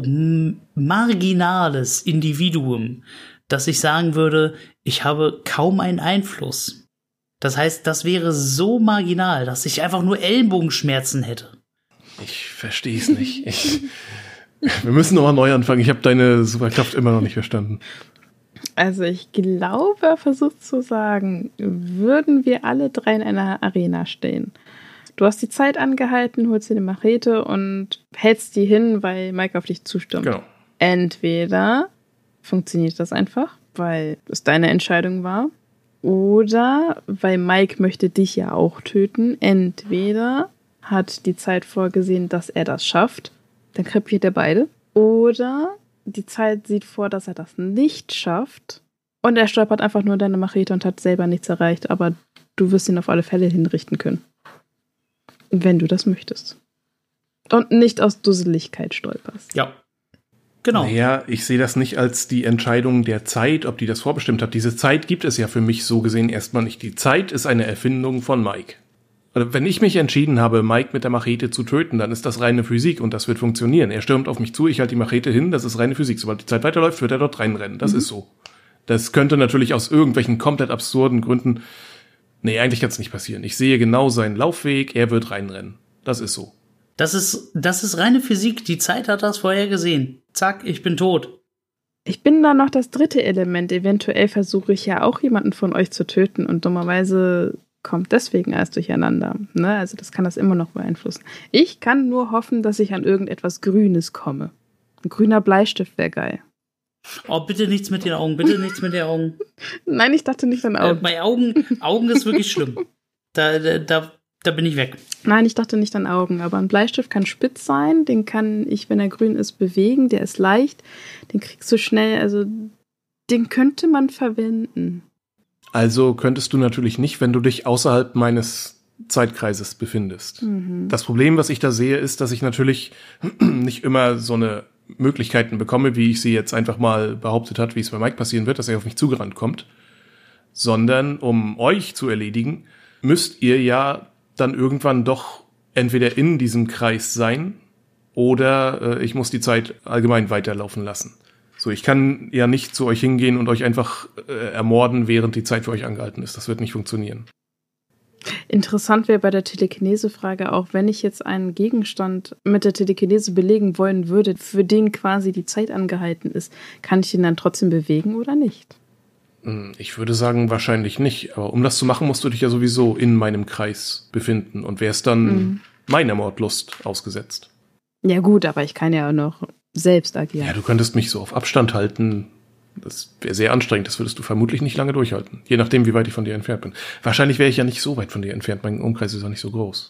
marginales Individuum, dass ich sagen würde, ich habe kaum einen Einfluss. Das heißt, das wäre so marginal, dass ich einfach nur Ellenbogenschmerzen hätte. Ich verstehe es nicht. Wir müssen nochmal neu anfangen. Ich habe deine Superkraft immer noch nicht verstanden. Also ich glaube, er versucht zu sagen, würden wir alle drei in einer Arena stehen. Du hast die Zeit angehalten, holst dir eine Machete und hältst die hin, weil Mike auf dich zustürmt. Genau. Entweder funktioniert das einfach, weil es deine Entscheidung war, oder weil Mike möchte dich ja auch töten. Entweder hat die Zeit vorgesehen, dass er das schafft, dann krepiert er beide. Oder die Zeit sieht vor, dass er das nicht schafft und er stolpert einfach nur deine Machete und hat selber nichts erreicht, aber du wirst ihn auf alle Fälle hinrichten können. Wenn du das möchtest. Und nicht aus Dusseligkeit stolperst. Ja, genau. Naja, ich sehe das nicht als die Entscheidung der Zeit, ob die das vorbestimmt hat. Diese Zeit gibt es ja für mich so gesehen erstmal nicht. Die Zeit ist eine Erfindung von Mike. Also wenn ich mich entschieden habe, Mike mit der Machete zu töten, dann ist das reine Physik und das wird funktionieren. Er stürmt auf mich zu, ich halte die Machete hin, das ist reine Physik. Sobald die Zeit weiterläuft, wird er dort reinrennen. Das ist so. Das könnte natürlich aus irgendwelchen komplett absurden Gründen... Nee, eigentlich kann es nicht passieren. Ich sehe genau seinen Laufweg, er wird reinrennen. Das ist so. Das ist reine Physik. Die Zeit hat das vorher gesehen. Zack, ich bin tot. Ich bin da noch das dritte Element. Eventuell versuche ich ja auch jemanden von euch zu töten und dummerweise kommt deswegen alles durcheinander. Ne? Also das kann das immer noch beeinflussen. Ich kann nur hoffen, dass ich an irgendetwas Grünes komme. Ein grüner Bleistift wäre geil. Oh, bitte nichts mit den Augen, bitte nichts mit den Augen. Nein, ich dachte nicht an Augen. Bei Augen ist wirklich schlimm. Da bin ich weg. Nein, ich dachte nicht an Augen, aber ein Bleistift kann spitz sein, den kann ich, wenn er grün ist, bewegen, der ist leicht, den kriegst du schnell, also den könnte man verwenden. Also könntest du natürlich nicht, wenn du dich außerhalb meines Zeitkreises befindest. Das Problem, was ich da sehe, ist, dass ich natürlich nicht immer so eine Möglichkeiten bekomme, wie ich sie jetzt einfach mal behauptet hat, wie es bei Mike passieren wird, dass er auf mich zugerannt kommt, sondern um euch zu erledigen, müsst ihr ja dann irgendwann doch entweder in diesem Kreis sein oder ich muss die Zeit allgemein weiterlaufen lassen. So, ich kann ja nicht zu euch hingehen und euch einfach ermorden, während die Zeit für euch angehalten ist. Das wird nicht funktionieren. Interessant wäre bei der Telekinese-Frage auch, wenn ich jetzt einen Gegenstand mit der Telekinese belegen wollen würde, für den quasi die Zeit angehalten ist, kann ich ihn dann trotzdem bewegen oder nicht? Ich würde sagen, wahrscheinlich nicht. Aber um das zu machen, musst du dich ja sowieso in meinem Kreis befinden und wärst dann meiner Mordlust ausgesetzt. Ja gut, aber ich kann ja auch noch selbst agieren. Ja, du könntest mich so auf Abstand halten. Das wäre sehr anstrengend, das würdest du vermutlich nicht lange durchhalten. Je nachdem, wie weit ich von dir entfernt bin. Wahrscheinlich wäre ich ja nicht so weit von dir entfernt, mein Umkreis ist ja nicht so groß.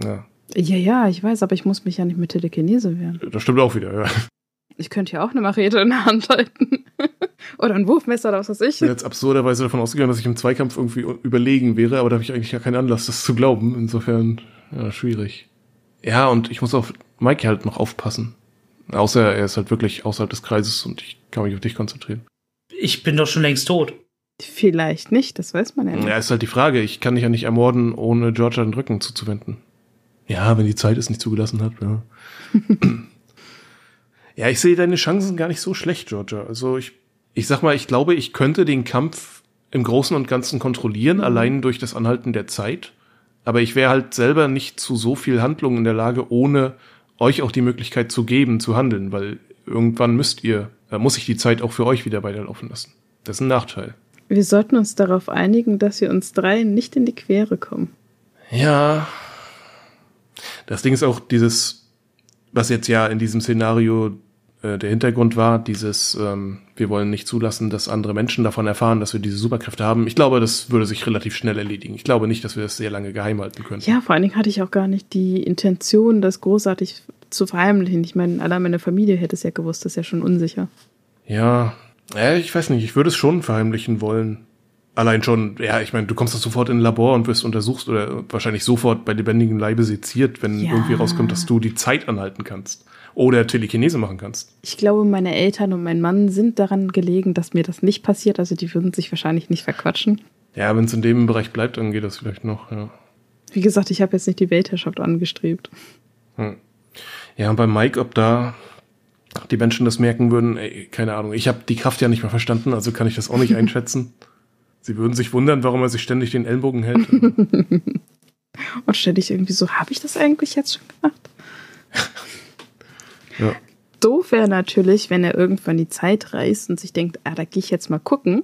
Ja, ich weiß, aber ich muss mich ja nicht mit Telekinese wehren. Das stimmt auch wieder, ja. Ich könnte ja auch eine Machete in der Hand halten. Oder ein Wurfmesser oder was weiß ich. Ich bin jetzt absurderweise davon ausgegangen, dass ich im Zweikampf irgendwie überlegen wäre, aber da habe ich eigentlich gar keinen Anlass, das zu glauben. Insofern, ja, schwierig. Ja, und ich muss auf Mike halt noch aufpassen. Außer er ist halt wirklich außerhalb des Kreises und ich kann mich auf dich konzentrieren. Ich bin doch schon längst tot. Vielleicht nicht, das weiß man ja nicht. Ja, ist halt die Frage. Ich kann dich ja nicht ermorden, ohne Georgia den Rücken zuzuwenden. Ja, wenn die Zeit es nicht zugelassen hat, ja. Ja, ich sehe deine Chancen gar nicht so schlecht, Georgia. Also ich sag mal, ich glaube, ich könnte den Kampf im Großen und Ganzen kontrollieren, allein durch das Anhalten der Zeit. Aber ich wäre halt selber nicht zu so viel Handlung in der Lage, ohne euch auch die Möglichkeit zu geben, zu handeln, weil irgendwann muss ich die Zeit auch für euch wieder weiterlaufen lassen. Das ist ein Nachteil. Wir sollten uns darauf einigen, dass wir uns dreien nicht in die Quere kommen. Ja. Das Ding ist auch dieses, was jetzt ja in diesem Szenario der Hintergrund war, dieses, wir wollen nicht zulassen, dass andere Menschen davon erfahren, dass wir diese Superkräfte haben. Ich glaube, das würde sich relativ schnell erledigen. Ich glaube nicht, dass wir das sehr lange geheim halten können. Ja, vor allen Dingen hatte ich auch gar nicht die Intention, das großartig zu verheimlichen. Ich meine, allein meine Familie hätte es ja gewusst, das ist ja schon unsicher. Ja, ich weiß nicht, ich würde es schon verheimlichen wollen. Allein schon, ja, ich meine, du kommst doch sofort in ein Labor und wirst untersucht oder wahrscheinlich sofort bei lebendigem Leibe seziert, wenn irgendwie rauskommt, dass du die Zeit anhalten kannst. Oder Telekinese machen kannst. Ich glaube, meine Eltern und mein Mann sind daran gelegen, dass mir das nicht passiert. Also die würden sich wahrscheinlich nicht verquatschen. Ja, wenn es in dem Bereich bleibt, dann geht das vielleicht noch, ja. Wie gesagt, ich habe jetzt nicht die Weltherrschaft angestrebt. Ja, und bei Mike, ob da die Menschen das merken würden, keine Ahnung. Ich habe die Kraft ja nicht mehr verstanden, also kann ich das auch nicht einschätzen. Sie würden sich wundern, warum er sich ständig den Ellbogen hält. Und ständig irgendwie so, habe ich das eigentlich jetzt schon gemacht? Ja. Doof wäre natürlich, wenn er irgendwann die Zeit reist und sich denkt, da gehe ich jetzt mal gucken.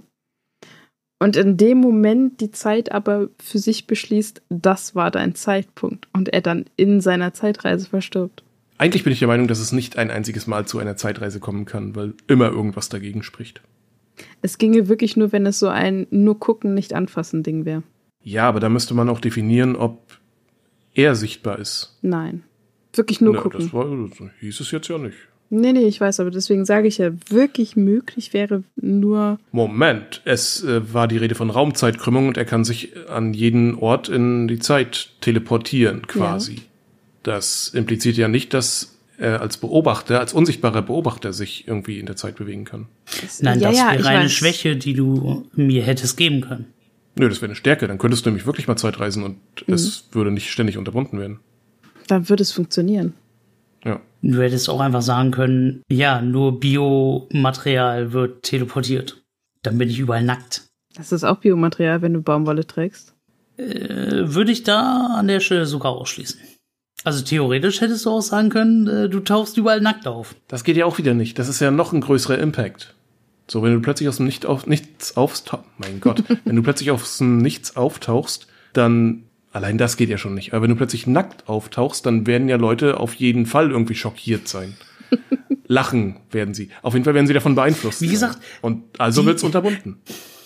Und in dem Moment die Zeit aber für sich beschließt, das war dein Zeitpunkt. Und er dann in seiner Zeitreise verstirbt. Eigentlich bin ich der Meinung, dass es nicht ein einziges Mal zu einer Zeitreise kommen kann, weil immer irgendwas dagegen spricht. Es ginge wirklich nur, wenn es so ein nur gucken, nicht anfassen Ding wäre. Ja, aber da müsste man auch definieren, ob er sichtbar ist. Nein. Wirklich nur gucken. Das hieß es jetzt ja nicht. Nee, ich weiß, aber deswegen sage ich ja, wirklich möglich wäre nur... Moment, es war die Rede von Raumzeitkrümmung und er kann sich an jeden Ort in die Zeit teleportieren, quasi. Ja. Das impliziert ja nicht, dass er als Beobachter, als unsichtbarer Beobachter sich irgendwie in der Zeit bewegen kann. Nein, das wäre eine Schwäche, die du mir hättest geben können. Nö, das wäre eine Stärke. Dann könntest du nämlich wirklich mal Zeit reisen und es würde nicht ständig unterbunden werden. Dann würde es funktionieren. Ja. Du hättest auch einfach sagen können, ja, nur Biomaterial wird teleportiert. Dann bin ich überall nackt. Das ist auch Biomaterial, wenn du Baumwolle trägst? Würde ich da an der Stelle sogar ausschließen. Also theoretisch hättest du auch sagen können, du tauchst überall nackt auf. Das geht ja auch wieder nicht. Das ist ja noch ein größerer Impact. So, wenn du plötzlich aus dem Nichts auftauchst, mein Gott, wenn du plötzlich aus dem Nichts auftauchst, dann, allein das geht ja schon nicht. Aber wenn du plötzlich nackt auftauchst, dann werden ja Leute auf jeden Fall irgendwie schockiert sein. Lachen werden sie. Auf jeden Fall werden sie davon beeinflusst. Wie gesagt. Und also wird's unterbunden.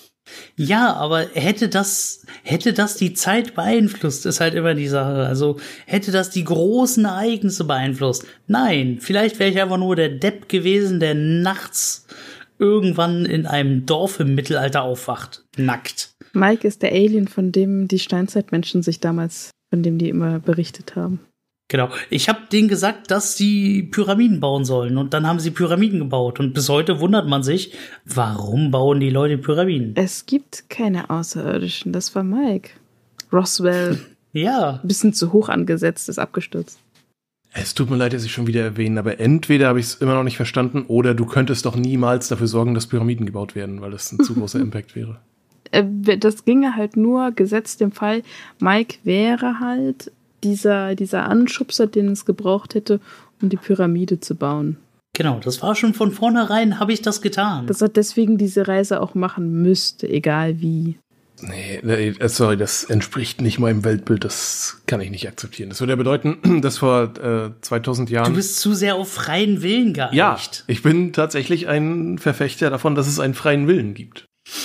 Ja, aber hätte das die Zeit beeinflusst, ist halt immer die Sache. Also hätte das die großen Ereignisse beeinflusst? Nein, vielleicht wäre ich einfach nur der Depp gewesen, der nachts irgendwann in einem Dorf im Mittelalter aufwacht. Nackt. Mike ist der Alien, von dem die Steinzeitmenschen von dem die immer berichtet haben. Genau. Ich habe denen gesagt, dass sie Pyramiden bauen sollen. Und dann haben sie Pyramiden gebaut. Und bis heute wundert man sich, warum bauen die Leute Pyramiden? Es gibt keine Außerirdischen. Das war Mike. Roswell. Ja. Ein bisschen zu hoch angesetzt, ist abgestürzt. Es tut mir leid, dass ich schon wieder erwähne, aber entweder habe ich es immer noch nicht verstanden oder du könntest doch niemals dafür sorgen, dass Pyramiden gebaut werden, weil das ein zu großer Impact wäre. Das ginge halt nur, gesetzt im Fall, Mike wäre halt dieser Anschubser, den es gebraucht hätte, um die Pyramide zu bauen. Genau, das war schon von vornherein, habe ich das getan. Dass er deswegen diese Reise auch machen müsste, egal wie. Nee, sorry, das entspricht nicht meinem Weltbild, das kann ich nicht akzeptieren. Das würde ja bedeuten, dass vor 2000 Jahren... Du bist zu sehr auf freien Willen geeicht. Ja, ich bin tatsächlich ein Verfechter davon, dass es einen freien Willen gibt.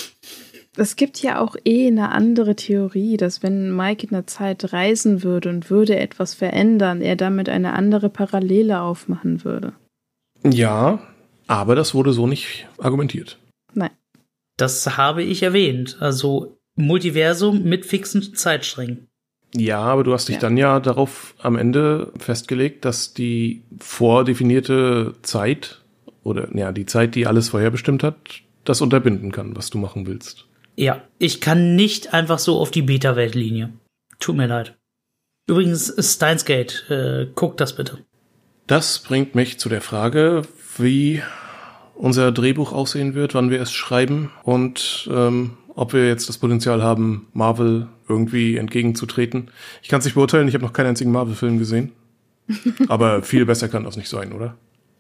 Es gibt ja auch eine andere Theorie, dass wenn Mike in der Zeit reisen würde und würde etwas verändern, er damit eine andere Parallele aufmachen würde. Ja, aber das wurde so nicht argumentiert. Nein. Das habe ich erwähnt. Also Multiversum mit fixen Zeitsträngen. Ja, aber du hast dich dann ja darauf am Ende festgelegt, dass die vordefinierte Zeit oder ja die Zeit, die alles vorherbestimmt hat, das unterbinden kann, was du machen willst. Ja, ich kann nicht einfach so auf die Beta-Weltlinie. Tut mir leid. Übrigens, Steins Gate, guck das bitte. Das bringt mich zu der Frage, wie unser Drehbuch aussehen wird, wann wir es schreiben und ob wir jetzt das Potenzial haben, Marvel irgendwie entgegenzutreten. Ich kann es nicht beurteilen, ich habe noch keinen einzigen Marvel-Film gesehen. Aber viel besser kann das nicht sein, oder?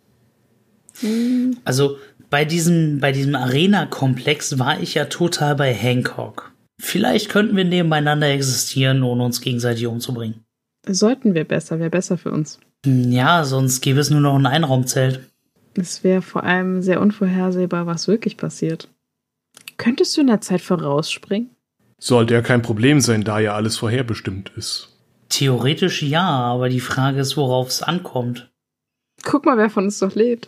Also bei diesem Arena-Komplex war ich ja total bei Hancock. Vielleicht könnten wir nebeneinander existieren, ohne uns gegenseitig umzubringen. Sollten wir besser, wäre besser für uns. Ja, sonst gäbe es nur noch ein Einraumzelt. Es wäre vor allem sehr unvorhersehbar, was wirklich passiert. Könntest du in der Zeit vorausspringen? Sollte ja kein Problem sein, da ja alles vorherbestimmt ist. Theoretisch ja, aber die Frage ist, worauf es ankommt. Guck mal, wer von uns noch lebt.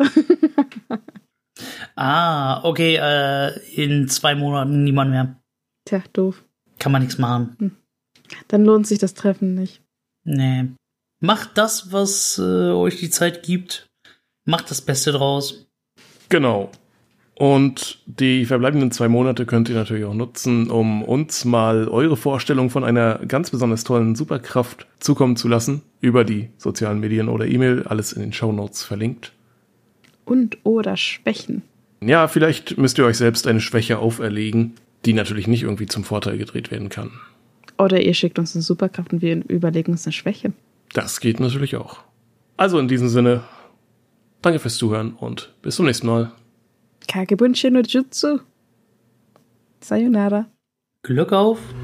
Okay, in 2 Monaten niemand mehr. Tja, doof. Kann man nichts machen. Dann lohnt sich das Treffen nicht. Nee. Macht das, was euch die Zeit gibt. Macht das Beste draus. Genau. Und die verbleibenden 2 Monate könnt ihr natürlich auch nutzen, um uns mal eure Vorstellung von einer ganz besonders tollen Superkraft zukommen zu lassen. Über die sozialen Medien oder E-Mail, alles in den Shownotes verlinkt. Und oder Schwächen. Ja, vielleicht müsst ihr euch selbst eine Schwäche auferlegen, die natürlich nicht irgendwie zum Vorteil gedreht werden kann. Oder ihr schickt uns eine Superkraft und wir überlegen uns eine Schwäche. Das geht natürlich auch. Also in diesem Sinne, danke fürs Zuhören und bis zum nächsten Mal. Kagebunshi no Jutsu. Sayonara. Glück auf!